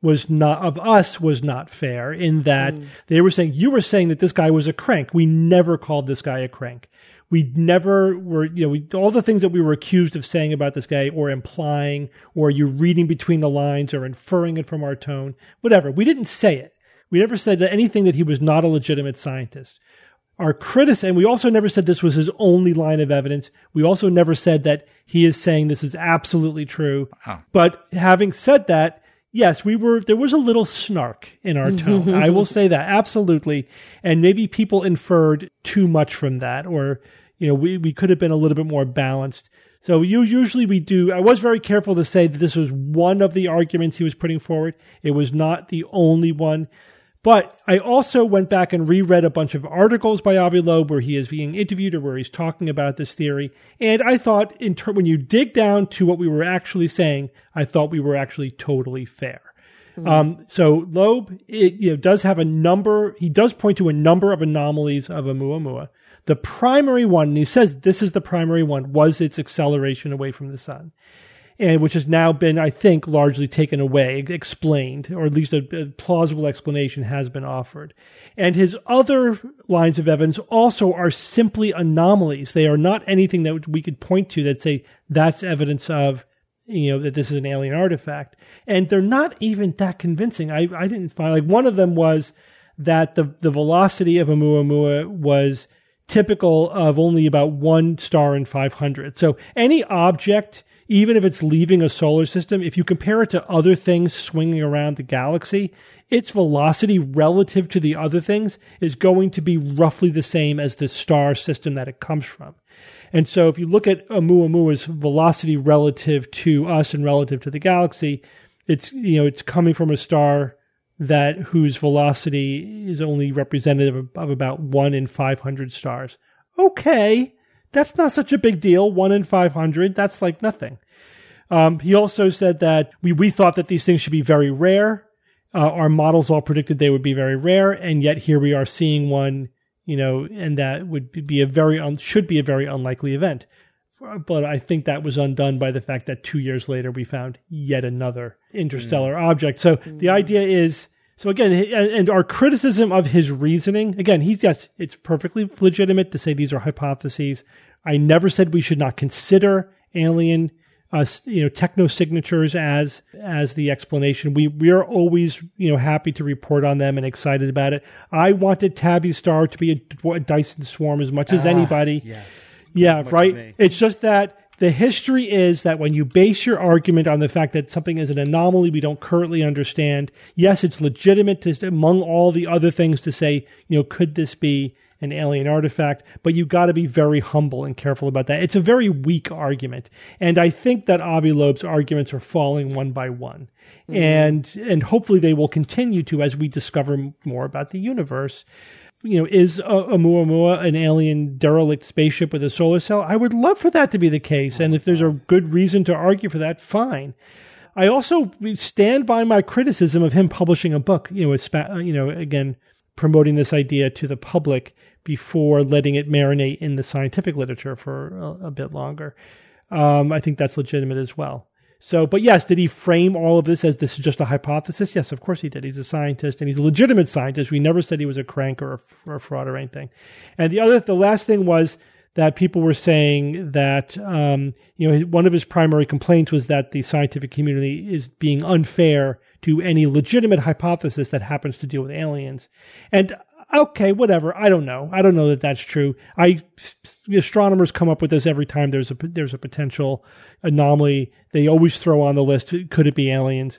was not of us was not fair in that mm. they were saying, you were saying that this guy was a crank. We never called this guy a crank. We never were, you know, we, all the things that we were accused of saying about this guy or implying, or you're reading between the lines or inferring it from our tone, whatever. We didn't say it. We never said that anything that he was not a legitimate scientist. Our criticism, and we also never said this was his only line of evidence. We also never said that he is saying this is absolutely true. Wow. But having said that, yes, we were, there was a little snark in our tone. I will say that, absolutely. And maybe people inferred too much from that, or, you know, we, we could have been a little bit more balanced. So you, usually we do, I was very careful to say that this was one of the arguments he was putting forward. It was not the only one. But I also went back and reread a bunch of articles by Avi Loeb where he is being interviewed or where he's talking about this theory. And I thought, in ter- when you dig down to what we were actually saying, I thought we were actually totally fair. Mm-hmm. Um, so Loeb it, you know, does have a number, he does point to a number of anomalies of Oumuamua. The primary one, and he says this is the primary one, was its acceleration away from the sun. And which has now been, I think, largely taken away, explained, or at least a, a plausible explanation has been offered. And his other lines of evidence also are simply anomalies. They are not anything that we could point to that say that's evidence of, you know, that this is an alien artifact. And they're not even that convincing. I, I didn't find, like, one of them was that the, the velocity of Oumuamua was typical of only about one star in five hundred. So any object, even if it's leaving a solar system, if you compare it to other things swinging around the galaxy, its velocity relative to the other things is going to be roughly the same as the star system that it comes from. And so if you look at Oumuamua's velocity relative to us and relative to the galaxy, it's, you know, it's coming from a star that whose velocity is only representative of, of about one in five hundred stars. Okay. That's not such a big deal. One in five hundred. That's like nothing. Um, he also said that we, we thought that these things should be very rare. Uh, our models all predicted they would be very rare. And yet here we are seeing one, you know, and that would be a very, un, should be a very unlikely event. But I think that was undone by the fact that two years later we found yet another interstellar mm. object. So mm. the idea is, so again, and our criticism of his reasoning, again, he's, yes, it's perfectly legitimate to say these are hypotheses. I never said we should not consider alien, uh, you know, techno-signatures as, as the explanation. We, we are always, you know, happy to report on them and excited about it. I wanted Tabby's star to be a, a Dyson swarm as much as ah, anybody. Yes. Yeah, right. It's just that the history is that when you base your argument on the fact that something is an anomaly we don't currently understand, yes, it's legitimate to, among all the other things to say, you know, could this be an alien artifact? But you got to be very humble and careful about that. It's a very weak argument. And I think that Avi Loeb's arguments are falling one by one. Mm-hmm. And, and hopefully they will continue to as we discover more about the universe. You know, is Oumuamua an alien derelict spaceship with a solar cell? I would love for that to be the case. And if there's a good reason to argue for that, fine. I also stand by my criticism of him publishing a book, you know, you know, again, promoting this idea to the public before letting it marinate in the scientific literature for a, a bit longer. Um, I think that's legitimate as well. So, but yes, did he frame all of this as this is just a hypothesis? Yes, of course he did. He's a scientist, and he's a legitimate scientist. We never said he was a crank or a, or a fraud or anything. And the other, the last thing was that people were saying that, um, you know, one of his primary complaints was that the scientific community is being unfair to any legitimate hypothesis that happens to deal with aliens. And okay, whatever. I don't know. I don't know that that's true. I astronomers come up with this every time there's a there's a potential anomaly. They always throw on the list, could it be aliens?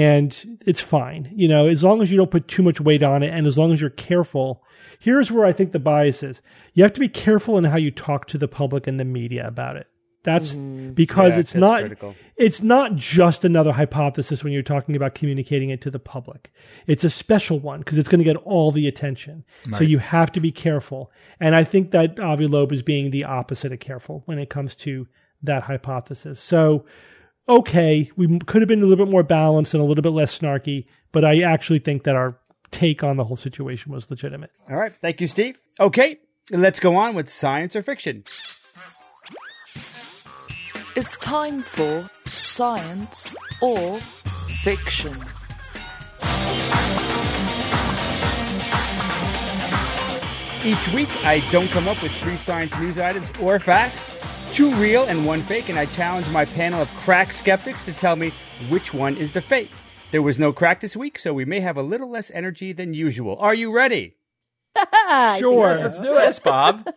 And it's fine. You know, as long as you don't put too much weight on it, and as long as you're careful. Here's where I think the bias is. You have to be careful in how you talk to the public and the media about it. That's mm-hmm. because yeah, it's not critical. It's not just another hypothesis when you're talking about communicating it to the public. It's a special one because it's going to get all the attention. Right. So you have to be careful. And I think that Avi Loeb is being the opposite of careful when it comes to that hypothesis. So, okay, we could have been a little bit more balanced and a little bit less snarky, but I actually think that our take on the whole situation was legitimate. All right. Thank you, Steve. Okay, let's go on with science or fiction. It's time for Science or Fiction. Each week, I don't come up with three science news items or facts, two real and one fake, and I challenge my panel of crack skeptics to tell me which one is the fake. There was no crack this week, so we may have a little less energy than usual. Are you ready? Sure. Yes, let's do it, Bob.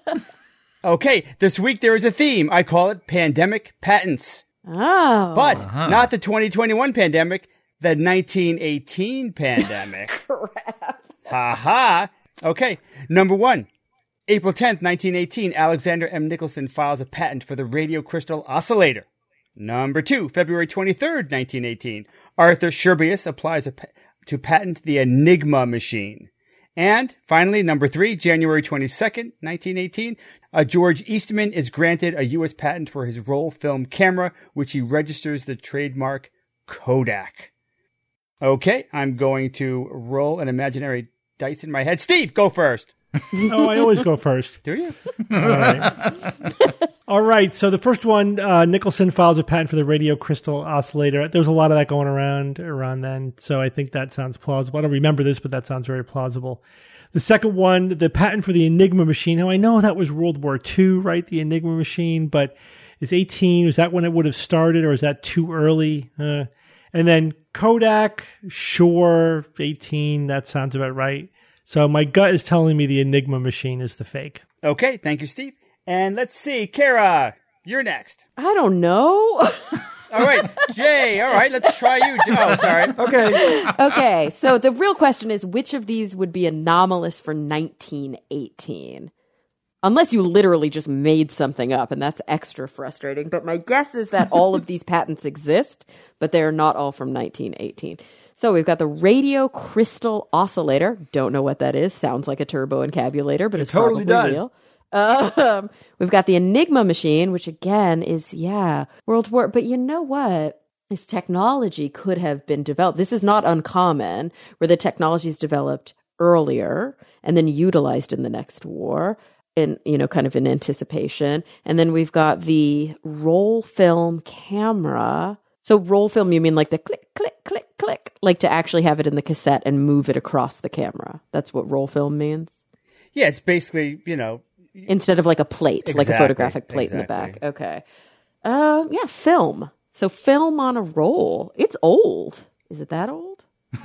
Okay, this week there is a theme. I call it Pandemic Patents. Oh. But not the twenty twenty-one pandemic, the nineteen eighteen pandemic. Crap. Ha ha. Okay, number one. April tenth, nineteen eighteen, Alexander M. Nicholson files a patent for the radio crystal oscillator. Number two, February twenty-third, nineteen eighteen, Arthur Scherbius applies a pa- to patent the Enigma machine. And finally, number three, January twenty-second, nineteen eighteen, uh, George Eastman is granted a U S patent for his roll film camera, which he registers the trademark Kodak. Okay, I'm going to roll an imaginary dice in my head. Steve, go first. Oh, I always go first. Do you? All right. All right. So the first one, uh, Nicholson files a patent for the radio crystal oscillator. There was a lot of that going around around then, so I think that sounds plausible. I don't remember this, but that sounds very plausible. The second one, the patent for the Enigma machine. Now, I know that was World War Two, right? The Enigma machine, but is eighteen, is that when it would have started, or is that too early? Uh, and then Kodak, sure, eighteen, that sounds about right. So my gut is telling me the Enigma machine is the fake. Okay, thank you, Steve. And let's see, Kara, you're next. I don't know. All right, Jay, all right, let's try you. Jay. Oh, sorry. Okay. Okay, so the real question is, which of these would be anomalous for nineteen eighteen? Unless you literally just made something up, and that's extra frustrating. But my guess is that all of these patents exist, but they're not all from nineteen eighteen. So we've got the radio crystal oscillator. Don't know what that is. Sounds like a turbo encabulator, but It it's totally probably does. real. Um, we've got the Enigma machine, which again is, yeah, World War. But you know what? This technology could have been developed. This is not uncommon, where the technology is developed earlier and then utilized in the next war, in, you know, kind of in anticipation. And then we've got the roll film camera. So roll film, you mean like the click, click, click, click, like to actually have it in the cassette and move it across the camera. That's what roll film means? Yeah, it's basically, you know. Instead of like a plate, like a Exactly, photographic plate in the back. exactly. Okay. Uh, yeah, film. So film on a roll. It's old. Is it that old?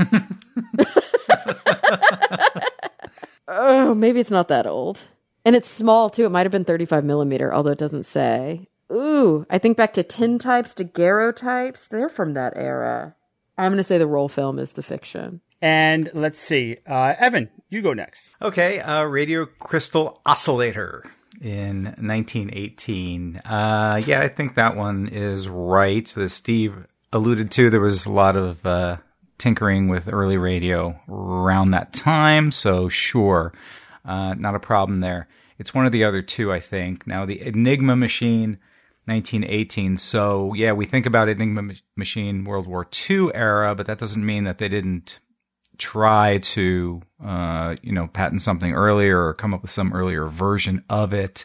Oh, maybe it's not that old. And it's small too. It might have been thirty-five millimeter, although it doesn't say. Ooh, I think back to tintypes, daguerreotypes. They're from that era. I'm going to say the roll film is the fiction. And let's see. Uh, Evan, you go next. Okay, uh, radio crystal oscillator in nineteen eighteen. Uh, yeah, I think that one is right. As Steve alluded to, there was a lot of uh, tinkering with early radio around that time, so sure, uh, not a problem there. It's one of the other two, I think. Now, the Enigma machine, nineteen eighteen. So, yeah, we think about Enigma ma- machine World War Two era, but that doesn't mean that they didn't try to, uh, you know, patent something earlier or come up with some earlier version of it.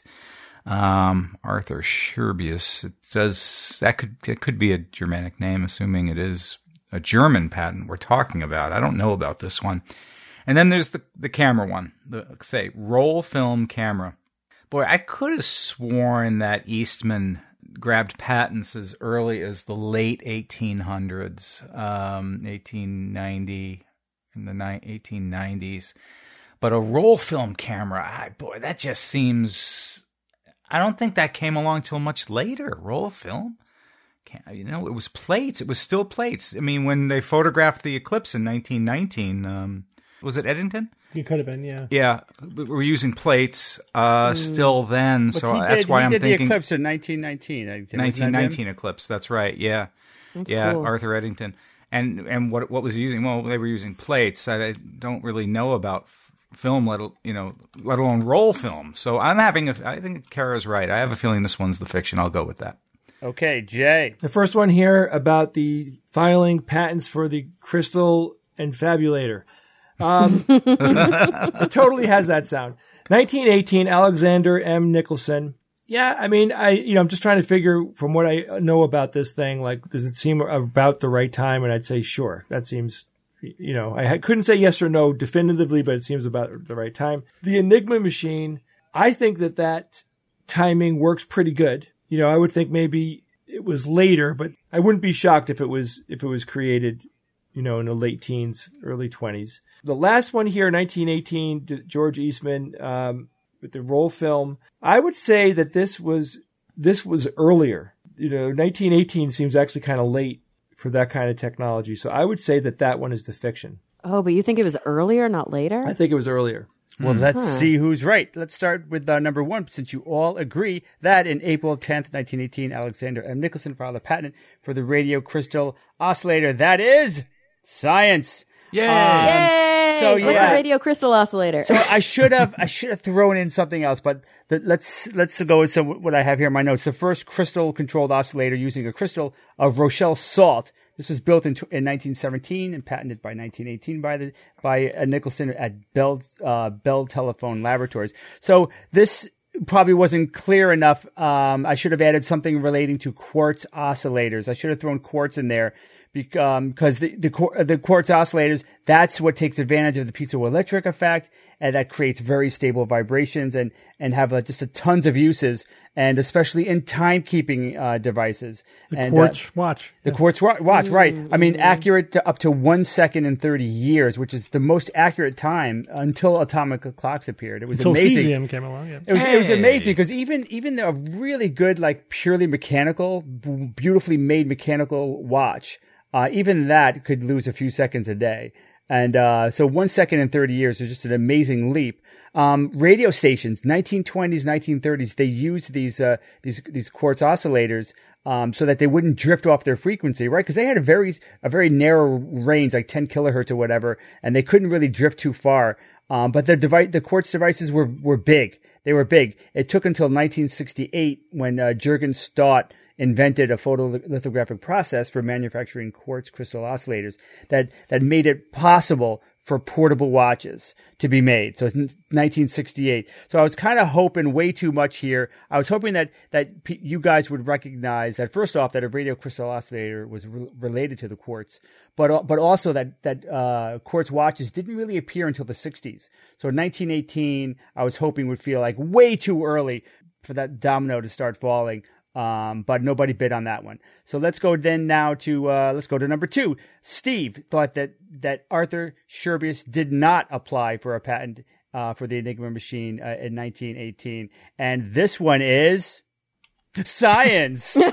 Um, Arthur Scherbius, it does, that could, it could be a Germanic name, assuming it is a German patent we're talking about. I don't know about this one. And then there's the, the camera one, the, say, roll film camera. Boy, I could have sworn that Eastman grabbed patents as early as the late eighteen hundreds, um, eighteen ninety, in the eighteen nineties. But a roll film camera, I, boy, that just seems, I don't think that came along till much later. Roll film? Can't, you know, it was plates. It was still plates. I mean, when they photographed the eclipse in nineteen nineteen, um, was it Eddington? It could have been, yeah. Yeah, we were using plates uh, still then, so But he that's did, why he I'm did thinking the eclipse in nineteen nineteen. Wasn't that him? nineteen nineteen eclipse. That's right. Yeah, That's yeah, cool. Arthur Eddington. And and what what was he using? Well, they were using plates. I, I don't really know about f- film, let al- you know, let alone roll film. So I'm having a. I think Kara's right. I have a feeling this one's the fiction. I'll go with that. Okay, Jay. The first one here about the filing patents for the crystal enfabulator. Um, it totally has that sound. nineteen eighteen, Alexander M. Nicholson. Yeah, I mean, I you know, I'm just trying to figure from what I know about this thing, like, does it seem about the right time? And I'd say, sure, that seems you know, I couldn't say yes or no definitively, but it seems about the right time. The Enigma machine, I think that that timing works pretty good. You know, I would think maybe it was later, but I wouldn't be shocked if it was if it was created, you know, in the late teens, early twenties. The last one here, nineteen eighteen, George Eastman um, with the roll film. I would say that this was this was earlier. You know, nineteen eighteen seems actually kind of late for that kind of technology. So I would say that that one is the fiction. Oh, but you think it was earlier, not later? I think it was earlier. Well, let's Huh. see who's right. Let's start with uh, number one, since you all agree that in April tenth, nineteen eighteen, Alexander M. Nicholson filed a patent for the radio crystal oscillator. That is science. Yay! Um, Yay! so, What's yeah. a radio crystal oscillator? So I should have I should have thrown in something else, but the, let's let's go with some what I have here in my notes. The first crystal controlled oscillator using a crystal of Rochelle salt. This was built in, in nineteen seventeen and patented by nineteen eighteen by the by uh, Nicholson at Bell uh, Bell Telephone Laboratories. So this probably wasn't clear enough. Um, I should have added something relating to quartz oscillators. I should have thrown quartz in there because um, the the, the quartz oscillators, that's what takes advantage of the piezoelectric effect, and that creates very stable vibrations and and have uh, just a tons of uses, and especially in timekeeping uh, devices. The and, quartz uh, watch. The quartz wa- watch, right. I mean, accurate to up to one second in thirty years, which is the most accurate time until atomic clocks appeared. It was Until amazing. cesium came along, yeah. It was, it was Hey. amazing because even, even a really good, like purely mechanical, b- beautifully made mechanical watch, uh, even that could lose a few seconds a day. And uh, so one second in thirty years is just an amazing leap. Um, radio stations, nineteen twenties, nineteen thirties, they used these uh, these these quartz oscillators um, so that they wouldn't drift off their frequency, right? Because they had a very a very narrow range, like ten kilohertz or whatever, and they couldn't really drift too far. Um, but the device, the quartz devices were were big. They were big. It took until nineteen sixty-eight when uh, Jürgen Stott invented a photolithographic process for manufacturing quartz crystal oscillators that, that made it possible for portable watches to be made. So it's nineteen sixty-eight. So I was kind of hoping way too much here. I was hoping that, that p- you guys would recognize that, first off, that a radio crystal oscillator was re- related to the quartz, but, but also that, that, uh, quartz watches didn't really appear until the sixties. So nineteen eighteen, I was hoping would feel like way too early for that domino to start falling. Um, but nobody bid on that one. So let's go then now to, uh, let's go to number two. Steve thought that, that Arthur Scherbius did not apply for a patent, uh, for the Enigma machine, uh, in nineteen eighteen. And this one is science. uh,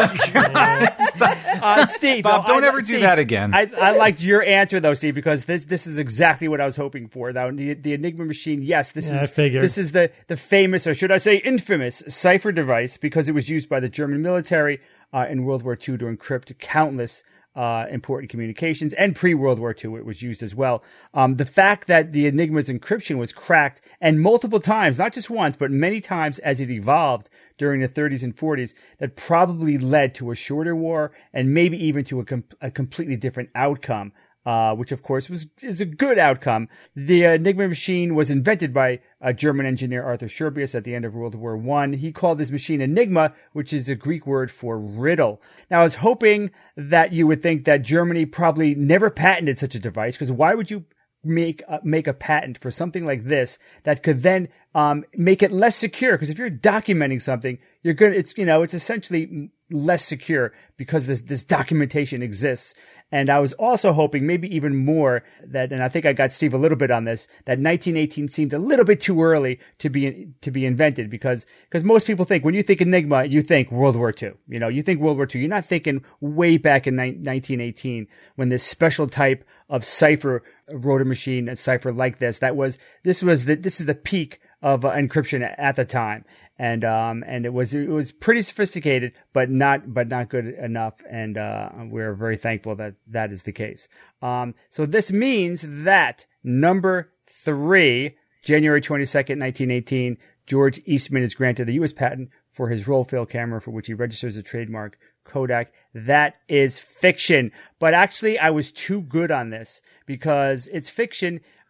Steve. Bob, no, don't I- ever do Steve, that again. I, I liked your answer though, Steve, because this this is exactly what I was hoping for. Now, the, the Enigma machine, yes, this Yeah, is I figured. this is the the famous, or should I say, infamous cipher device, because it was used by the German military uh, in World War Two to encrypt countless uh, important communications, and pre-World War Two it was used as well. Um, the fact that the Enigma's encryption was cracked, and multiple times, not just once, but many times as it evolved during the thirties and forties, that probably led to a shorter war and maybe even to a, com- a completely different outcome, uh, which of course was is a good outcome. The Enigma machine was invented by a German engineer, Arthur Scherbius, at the end of World War One. He called his machine Enigma, which is a Greek word for riddle. Now, I was hoping that you would think that Germany probably never patented such a device, because why would you make uh, make a patent for something like this that could then um, make it less secure? Because if you're documenting something, you're gonna it's you know it's essentially less secure because this this documentation exists. And I was also hoping, maybe even more, that, and I think I got Steve a little bit on this, that nineteen eighteen seemed a little bit too early to be to be invented, because because most people think, when you think Enigma, you think World War Two. You know, you think World War Two. You're not thinking way back in nineteen eighteen when this special type of cipher wrote a machine, a cipher like this. That was this was the this is the peak of uh, encryption at the time, and um and it was it was pretty sophisticated, but not but not good enough, and uh we're very thankful that that is the case. Um so this means that number three, January twenty-second, nineteen eighteen, George Eastman is granted a U S patent for his roll fill camera, for which he registers a trademark, Kodak. That is fiction, but actually I was too good on this because it's fiction.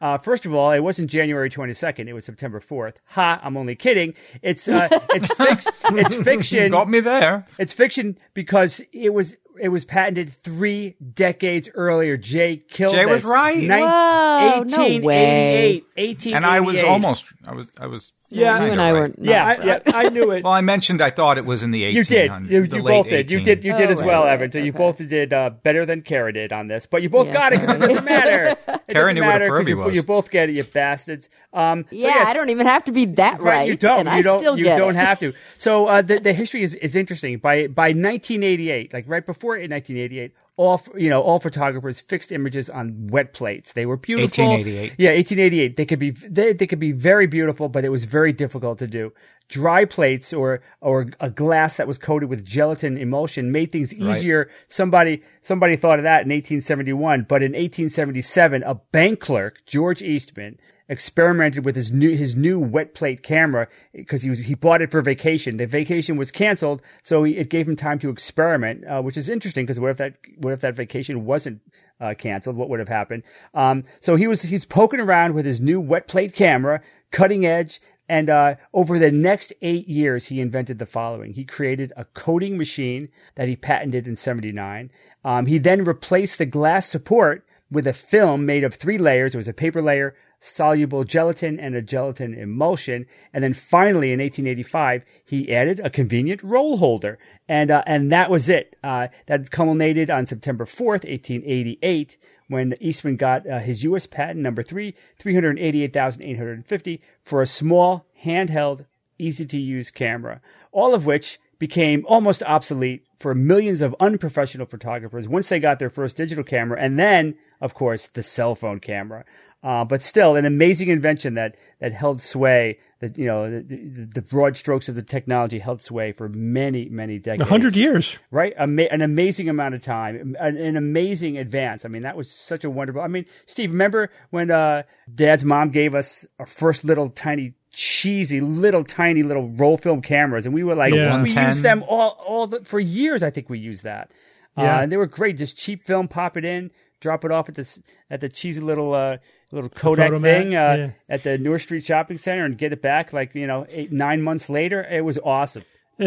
Uh, first of all, it wasn't January twenty-second. It was September fourth. Ha, I'm only kidding. It's uh, it's, fic- it's fiction. Got me there. It's fiction because it was it was patented three decades earlier. Jay killed Jay was this. right. Nin- Whoa, no way. eighteen eighty-eight. And I was almost, I was, I was. Yeah. kinda You and I right. were- Yeah, I, yeah. I, I knew it. Well, I mentioned I thought it was in the You eighteen did. hundreds. You, the you late both did. You eighteen. did. You did Oh, as right, well, right, Evan. So you okay. both did uh, better than Kara did on this. But you both Yes, got it because it doesn't matter. It Kara doesn't knew what a matter 'cause Furby you, was. you both get it, you bastards. Um, so Yeah, yes, I don't even have to be that right. You don't. And you I don't. still you get don't it. have to. So uh, the the history is, is interesting. By by nineteen eighty-eight, like right before nineteen eighty-eight, all f- you know, all photographers fixed images on wet plates. They were beautiful. eighteen eighty-eight. Yeah, eighteen eighty-eight. They could be they, they could be very beautiful, but it was very difficult to do. Dry plates or or a glass that was coated with gelatin emulsion made things easier. Somebody somebody thought of that in eighteen seventy-one, but in eighteen seventy-seven, a bank clerk, George Eastman, experimented with his new his new wet plate camera because he was he bought it for vacation. The vacation was canceled, so he, it gave him time to experiment, uh, which is interesting because what if that what if that vacation wasn't uh, canceled? What would have happened? Um, so he was he's poking around with his new wet plate camera, cutting edge. And uh, over the next eight years, he invented the following. He created a coating machine that he patented in seventy-nine. Um, he then replaced the glass support with a film made of three layers. It was a paper layer, soluble gelatin, and a gelatin emulsion. And then finally, in eighteen eighty-five, he added a convenient roll holder. And uh, and that was it. Uh, that culminated on September fourth, eighteen eighty-eight, when Eastman got uh, his U S patent number three, three hundred eighty-eight thousand eight hundred fifty, for a small, handheld, easy-to-use camera, all of which became almost obsolete for millions of unprofessional photographers once they got their first digital camera, and then, of course, the cell phone camera. Uh, but still, an amazing invention that that held sway. That you know, the, the broad strokes of the technology held sway for many, many decades. A hundred years. Right? Ama- an amazing amount of time, an, an amazing advance. I mean, that was such a wonderful. I mean, Steve, remember when uh, Dad's mom gave us our first little tiny, cheesy, little tiny little roll film cameras, and we were like, Yeah. we one ten. used them all, all the, for years. I think we used that. Yeah. Uh, and they were great. Just cheap film, pop it in, drop it off at this at the cheesy little uh, little Kodak photomat, thing uh, yeah. at the North Street Shopping Center, and get it back like you know eight nine months later. It was awesome.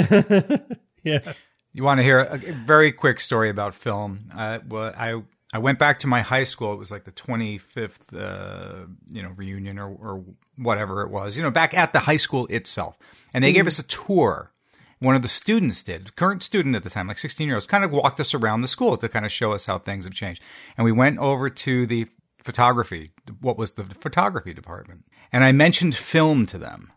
Yeah. You want to hear a, a very quick story about film? Uh, well, I I went back to my high school. It was like the twenty-fifth, uh, you know, reunion or, or whatever it was. You know, back at the high school itself, and they gave us a tour. One of the students did, current student at the time, like sixteen year olds, kind of walked us around the school to kind of show us how things have changed. And we went over to the photography, what was the photography department, and I mentioned film to them.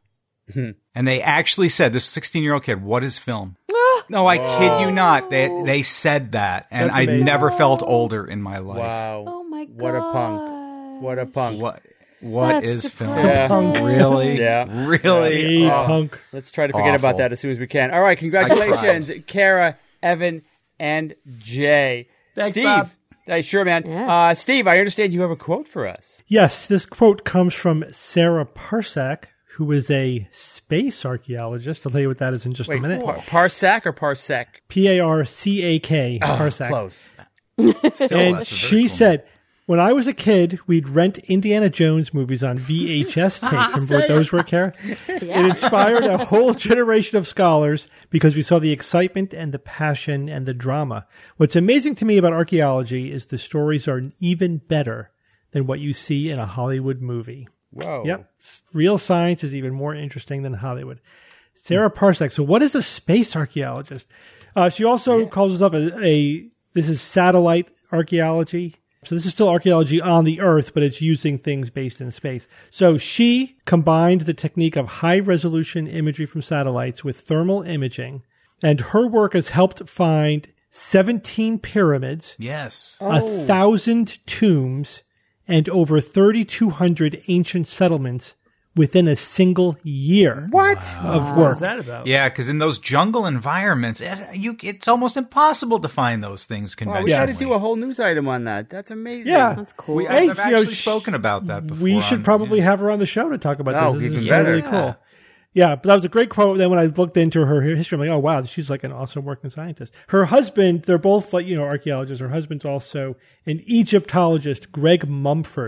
And they actually said, this sixteen-year-old kid, what is film? No, I kid you not. They they said that, and That's I amazing. never felt older in my life. Wow! Oh my god! What a punk! What a punk! What what That's is film? depressing. Really? Yeah. Really? Hey, Oh. punk. Let's try to forget Awful. about that as soon as we can. All right, congratulations, Kara, Evan, and Jay. Thanks, Steve. Bob. Hey, sure, man. Yeah. Uh, Steve, I understand you have a quote for us. Yes, this quote comes from Sarah Parsak, who is a space archaeologist. I'll tell you what that is in just Wait, a minute. par- Parsak or Parsec? P A R C A K, Parsak. Close. Still, And that's a very she cool said, when I was a kid, we'd rent Indiana Jones movies on V H S tape. Remember what those were, Kara? It inspired a whole generation of scholars because we saw the excitement and the passion and the drama. What's amazing to me about archaeology is the stories are even better than what you see in a Hollywood movie. Whoa. Yep. Real science is even more interesting than Hollywood. Sarah Parsak. So what is a space archaeologist? Uh, she also calls herself a, a, this is satellite archaeology. So this is still archaeology on the Earth, but it's using things based in space. So she combined the technique of high resolution imagery from satellites with thermal imaging, and her work has helped find seventeen pyramids, Yes. a thousand tombs, and over thirty-two hundred ancient settlements within a single year What? of work. What's that about? Yeah, because in those jungle environments, it, you, it's almost impossible to find those things Wow, we conventionally. got to do a whole news item on that. That's amazing. Yeah. That's cool. We, Hey, I've you know, actually sh- spoken about that before. We should on- probably yeah. have her on the show to talk about Oh, this. This even is better. really cool. Yeah, but that was a great quote. Then when I looked into her history, I'm like, oh, wow, she's like an awesome working scientist. Her husband, they're both like, you know, archaeologists. Her husband's also an Egyptologist, Greg Mumford.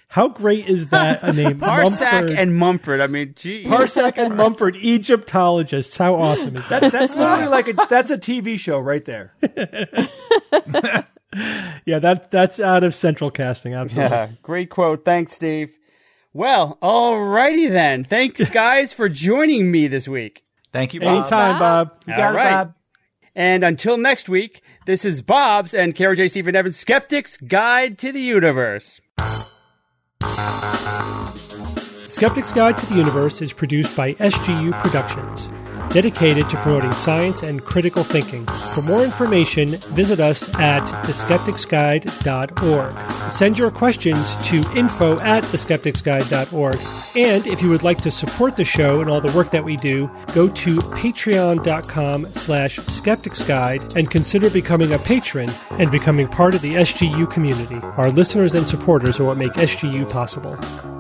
How great is that a name? Parsec Mumford. and Mumford. I mean, gee. Parsec and Mumford, Egyptologists. How awesome is that? That, that's literally like a that's a T V show right there. Yeah, that, that's out of Central Casting, absolutely. Yeah, great quote. Thanks, Steve. Well, alrighty then. Thanks, guys, for joining me this week. Thank you, Bob. Anytime, Bob. You All got it, right. Bob. And until next week, this is Bob's and Kara J. Stephen Evans' Skeptic's Guide to the Universe. Skeptic's Guide to the Universe is produced by S G U Productions, dedicated to promoting science and critical thinking. For more information, visit us at the skeptics guide dot org. Send your questions to info at the skeptics guide dot org. And if you would like to support the show and all the work that we do, go to patreon.com slash skepticsguide and consider becoming a patron and becoming part of the S G U community. Our listeners and supporters are what make S G U possible.